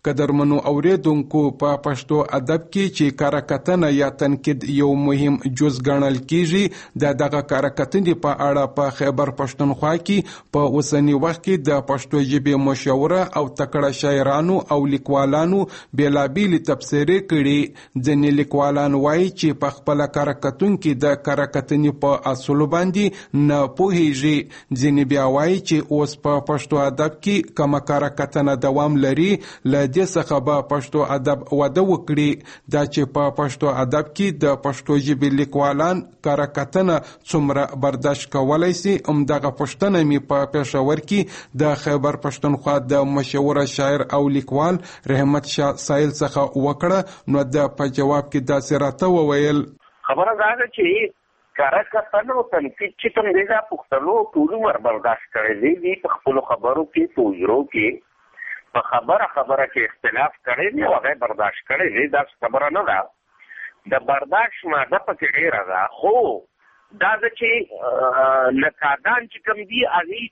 قدرمنو اوریدونکو په پښتو ادب کې چې کره کتنه یا تنقید یو مهم جز ګڼل کیږي د دغه کره کتنې په اړه په خیبر پښتونخوا کې په اوسنی وخت کې د پښتو ژبې مشوره او تکړه شاعرانو او لیکوالانو بیلابیل تبصرې کړي. ځینې لیکوالان وایي چې په خپل کره کتونکي د کره کتنې په اصولو باندې نه پوهیږي. ځینې بیا وایي چې اوس په پښتو ادب کې کومه کره کتنه دوام لري له دې څخه به پښتو ادب وده وکړي. دا چې په پښتو ادب کې د پښتو ژبې لیکوالان کره کتنه څومره برداشت کولی سي، همدغه پوښتنه مې په پېښور کې د خیبر پښتونخوا د مشهوره شاعر او لیکوال رحمت شاه سایل څخه وکړه. نو د په جواب کې داسې راته وویل: خبره دا ده چې کره کتنه او تنقید چې کوم دی دا پښتنو ټول عمر برداشت کړی دی. په خپلو خبرو کې په ویرو کې په خبره خبره کې اختلاف کړی دی او هغه برداشت کړی دی. دا خبره نه ده، د برداشت ماده پکې ډېره ده. خو دا ده چې نقادان چې کوم دي هغوی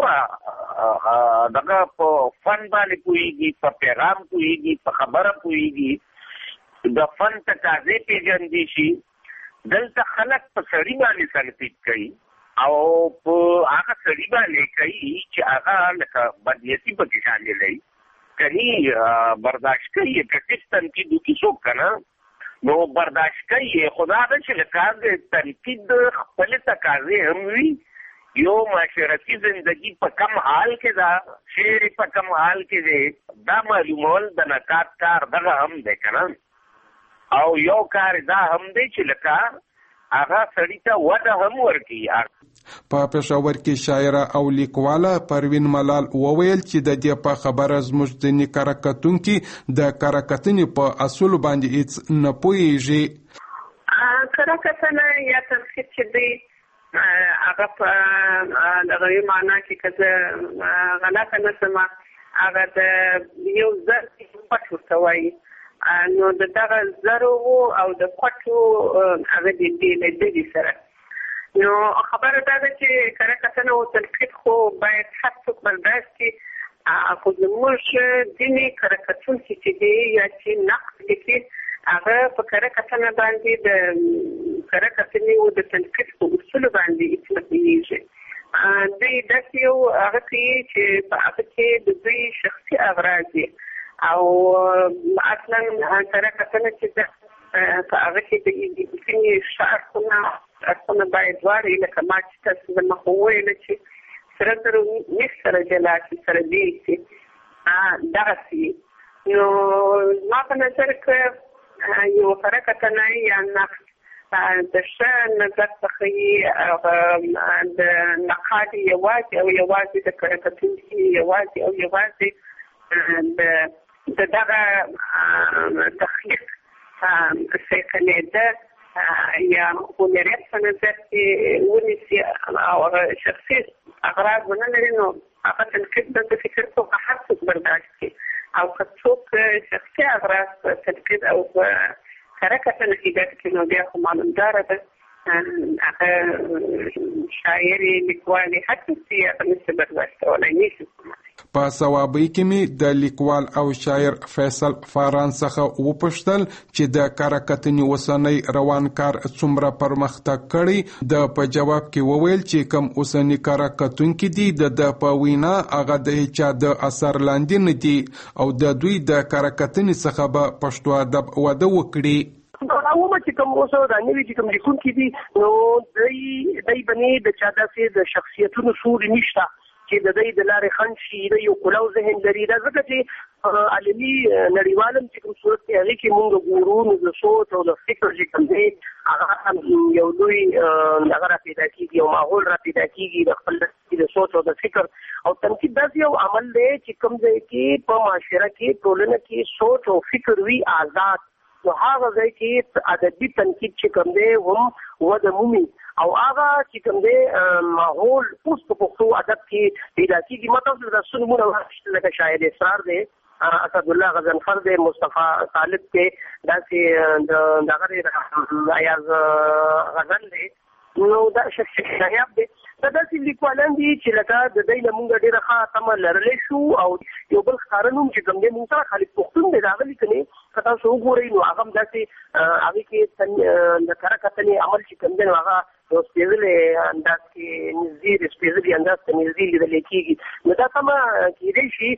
څومره دغه په فن باندې پوهېږي، په پیغام پوهېږي، په خبره پوهېږي، د فن تقاضې پېژندي شي. دلته خلک په سړي باندې تنقید کوي او په هغه سړي باندې کوي چې هغه لکه بدنیتي پکې شامل وي. کني برداشت کوي که تنقید وکړي څوک که نه نو برداشت کوي. خو دا ده چې لکه د تنقید خپلې تقاضې هم وي. یو معاشرتي زندگی په کم حال کې ده، شعر په کم حال کې دی، دا معلومول د نقاد کار دغه هم دی که نه. او یو کار دا هم دی چې لکه هغه سړي ته وده هم ورکړي. په پېښور کې شاعره او لیکواله پروین ملال وویل چې د دې په خبره زموږ ځینې کره کتونکي د کره کتنې په اصولو باندې هېڅ نه پوهېږي. کره کتنه یا تنقید چې دی هغه په دغه معنا کې که زه غلطه نه سمه هغه د یو زر پټ ورته وایي. نو د دغه زرو او د پټو هغه د ډلې سره نو خبره دا ده چې کره کتنه او تنقید خو باید هر څوک برداشت کړي. خو زموږ ځینې کره کتونکي چې دي یا چې نقد لیکي هغه په کره کتنه باندې د کره کتنې او د تنقید په اصولو باندې هېڅ نه پوهېږي. دوی داسې یو هغه کوي چې په هغه کې د دوی شخصي اغراض دي او اصلا کره کتنه چې ده په هغه کې د ځینې شعرونه اصلا باید دواړه لکه ما چې تاسو د مخه وویله چې سره زر مس سره جلا شي، سره بیل شي، دغسې. نو ما په نظر کې یو کره کتنه یا نقد د ښه نظر څخه یې د نقاد یوازې او یوازې د کره کتونکي یوازې او یوازې د د دغه تخلیق سیقلیده یا هنریت په نظر کې ونیسي او شخصي اغراض ونه لري نو هغه تنقید د فکر څخه هر څوک برداشت کړي. او که څوک شخصي اغراض په تنقید او په کره کتنه کې ګټي نو بیا خو معلومداره ده هغه شاعري لیکوالي هر څه چې هغه نشي برداشتولی نشي. په ثوابۍ کې مې د لیکوال او شاعر فیصل فاران څخه وپوښتل چې د کره کتنې اوسنی روان کار څومره پرمختګ کړی. د په جواب کې وویل چې کوم اوسني کره کتونکي دي د ده په وینا هغه د هیچا د اثر لاندې نه دي او د دوی د کره کتنې څخه به پښتو ادب وده وکړي. عموما چې کوم اوس دا نوي چې کوم لیکونکي دي نو دوی دوی باندې د چا داسې د شخصیتونو سوري نشته چې د دې د لارې خنډ شي. د یو کلاو ذهن لري. دا ځکه چې عالمي نړیوالم چې کوم صورت کې هغې کې مونږ ګورو نو د سوچ او د فکر چې کوم دی هغه یو لوی هغه را پیدا کېږي، یو ماحول را پیدا کېږي د خپل د سوچ او د فکر. او تنقید داسې یو عمل دی چې کوم ځای کې په معاشره کې ټولنه کې سوچ او فکر وي آزاد، نو هغه ځای کې ادبي تنقید چې کوم دی هم وده مومي. او هغه چې کوم دی ماحول اوس په پښتو ادب کې پیدا کېږي. ما تاسو د نومونه واخیستل لکه شاعر اسرار دی، اسدالله غضنفر دی، مصطفی طالب دی، داسې د دغه ایاز غزل دی، نو دا شخصي شایاب دی. دا داسې لیکوالان دي چې لکه د دوی نه مونږ ډېره ښه تمه لرلی شو او یو بل ښکاره نوم چې کوم دی مونږ سره خالد پښتون دی د هغه لیکنې که تاسو وګورئ نو هغه هم داسې هغې کې د کره کتنې عمل چې کوم دی نو هغه یو سپېڅلی انداز کې نږدې سپېڅلي انداز ته نږدې لیدلی کېږي نو دا تمه کېدی شي.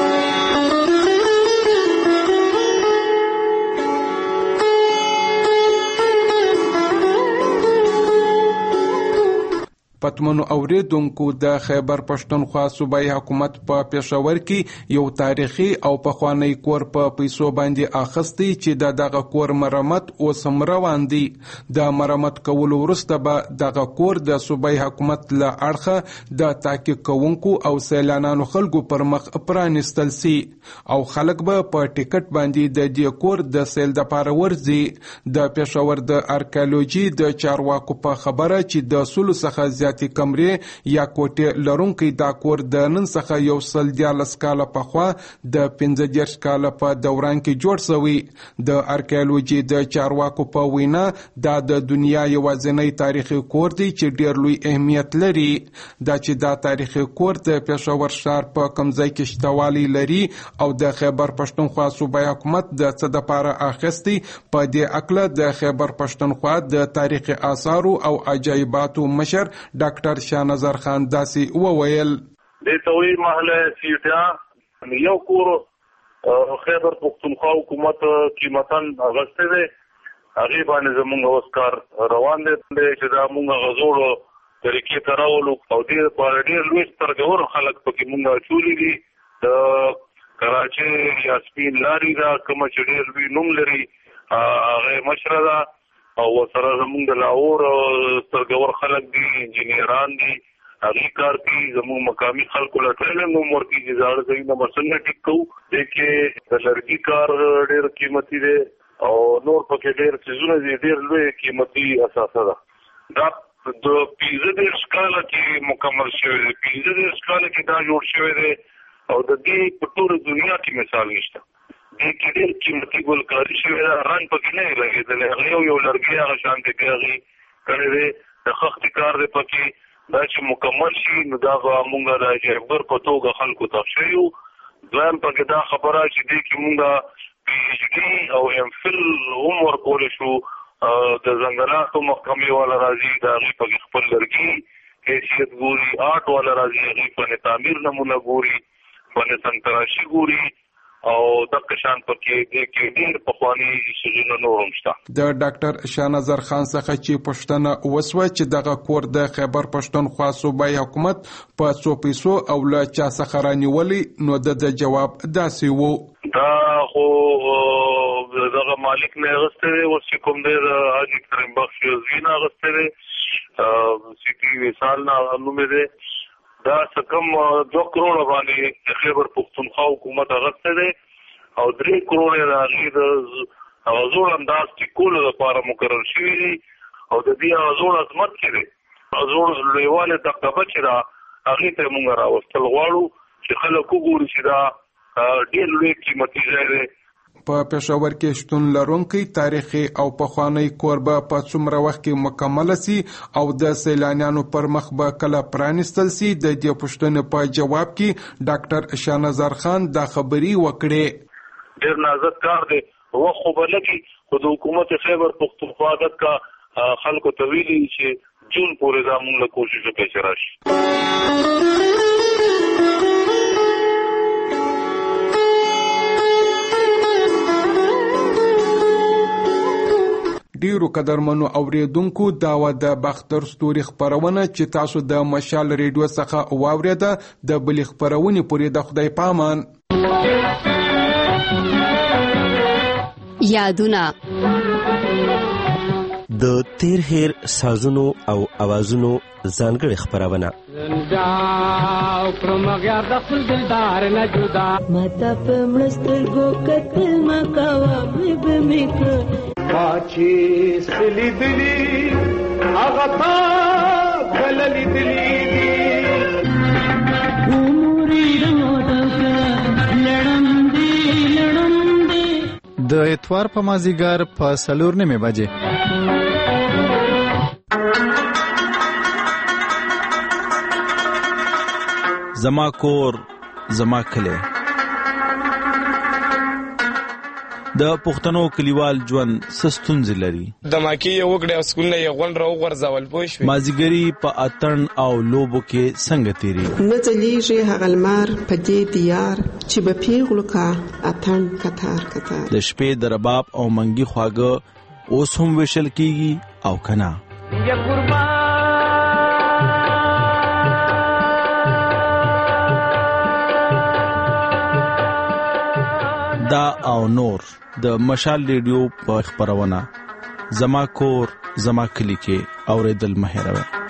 پتمنو اوریدونکو د خیبر پښتونخوا صوبایي حکومت په پېښور کې یو تاریخي او پخوانی کور په پیسو باندې اخستی چې د دغه کور مرمت اوس هم روان دی. د مرمت کولو وروسته به دغه کور د صوبایي حکومت له اړخه د تحقیق کوونکو او سیلانانو خلکو پر مخ پرانستل سي او خلک به په ټیکټ باندې د دې کور د سیل دپاره ورځي. د پېښور د ارکیالوجي د چارواکو په خبره چې د سلو څخه زیات کمرې یا کوټې لرونکی دا کور د نن څخه یو سل دیارلس کاله پخوا د پنځه دېرش کاله په دوران کې جوړ شوی. د ارکیالوجي د چارواکو په وینا دا د دنیا یوازینی تاریخي کور دی چې ډېر لوی اهمیت لري. دا چې دا تاریخي کور د پېښور ښار په کوم ځای کې شتوالی لري او د خیبر پښتونخوا صوبایي حکومت د څه دپاره اخیستی په دې هکله د خیبر پښتونخوا د تاریخي آثارو او عجایباتو مشر ډاکټر شاهنظر خان داسې وویل. دې ته وایي محله سیټیا یو کور خیبر پښتونخوا حکومت قیمتاً اخیستی دی هغې باندې زمونږ اوس کار روان دی چې دا مونږ هغه زوړ طریقې ته راولو او دې لپاره ډېر لوی سترګور خلک پکې مونږ اچولي دي. د کراچۍ یا سپین لارې ده کومه چې ډېر لوی نوم لري هغې مشره ده او ورسره زمونږ د لاهور سترګور خلک دي انجینران دي هغې کار کوي زمونږ مقامي خلکو له ټریننګ هم ورکوي چې زاړه ځایونه به څنګه ټیک کوو. دې کې د لرګي کار ډېر قیمتي دی او نور پکې ډېر څیزونه دي ډېر لوی قیمتي اثاثه ده. دا د پنځه دېرش کاله کې مکمل شوی دی پنځه دېرش کاله کې دا جوړ شوی دی او د دې په ټوله دنیا کې مثال نشته. دې کې ډېر قیمتي ګلکاري شوې ده رنګ پکې نه دی لګېدلی هغه یو یو لرګی هغه شانتې کې هغې کړی دی د خښتې کار دی پکې دا چې مکمل شي نو دا به مونږ د عجایبګر په توګه خلکو ته ښه یو. دویم پکې دا خبره چې دې کې مونږ پی ایچ ډي او ایم فل هم ورکولی شو د ځنګلاتو محکمې والا راځي د هغې پکې خپل لرګي حیثیت ګوري آرټ والا راځي هغې فن تعمیر نمونه ګوري فن سنتراشي ګوري او دغه شان پکې د کې ډېر پخواني څیزونه نور هم شته. د ډاکټر شاهنظر خان څخه چې پوښتنه وسوه چې دغه کور د خیبر پښتونخوا صوبایي حکومت په څو پیسو او له چا څخه رانیولی نو د جواب داسې و. دا خو دغه مالک نه اخیستی دی اوس چې کوم دی د حاجي کریم بخش یزدي نه اخیستی دی سیټي وصال نه نوم دی. دا څه کم دوه کروړه باندې خیبر پښتونخوا حکومت اخیستی دی او درې کروړه د هغې د هغه زوړ انداز ټیکولو لپاره مقرر شوي دي او د دې هغه زوړ عظمت چې دی هغه زوړ لویوالی دغدغه چې ده هغې ته یې مونږ راوستل غواړو چې خلک وګوري چې دا ډېر لوی قیمتي ځای دی. په پېښور کې شتون لرونکی تاریخي او پخوانی کور به په څومره وخت کې مکمل سي او د سیلانیانو پر مخ به کله پرانستل سي د دې پوښتنې په جواب کې ډاکټر شاهنظر خان دا خبري وکړې. ډېر نازک کار دی وخت خو به لګي خو د حکومت خیبر پښتونخوا دغه خلکو ته ویلي چې جون پورې دا مونږ له کوشش وکړو چې راشي. ډیرو قدرمنو اوریدونکو دا و د باختر ستوري خبرونه چې تاسو د مشال ریډیو څخه واوریده د بل خبرونه پورې د خدای پامان. یادونه د تیر هیر سازونو او اوازونو ځانګړي خبرونه زنده کړم غیار د خپل دلدار نه جدا ماته په مستر ګو کتل مکوا مې به میک پاچی سلی دلی هغه تا بللی دلی دی عمرې روډه لړم دی لړم دی. د اتوار په مازیګر په څلور نیمې بجې زما کور زما کلی. د پښتنو کلیوال ژوند څه ستونزې لري؟ د ماکي یو وګړي او سکولونه یې غونډ راوغورځول پوه شوې. مازدیګري په اتڼ او لوبو کې څنګه تېرېږي؟ نه ځلیږي هغه لمر په دې دیار چې به پیغلو کا اتڼ کتار کتار. د شپې د رباب او منګي خواږه اوس هم ویشل کېږي او که نه؟ دا او نور د مشال ریډیو په خبرونه زما کور زما کلی کې اورېدل مه هېروئ.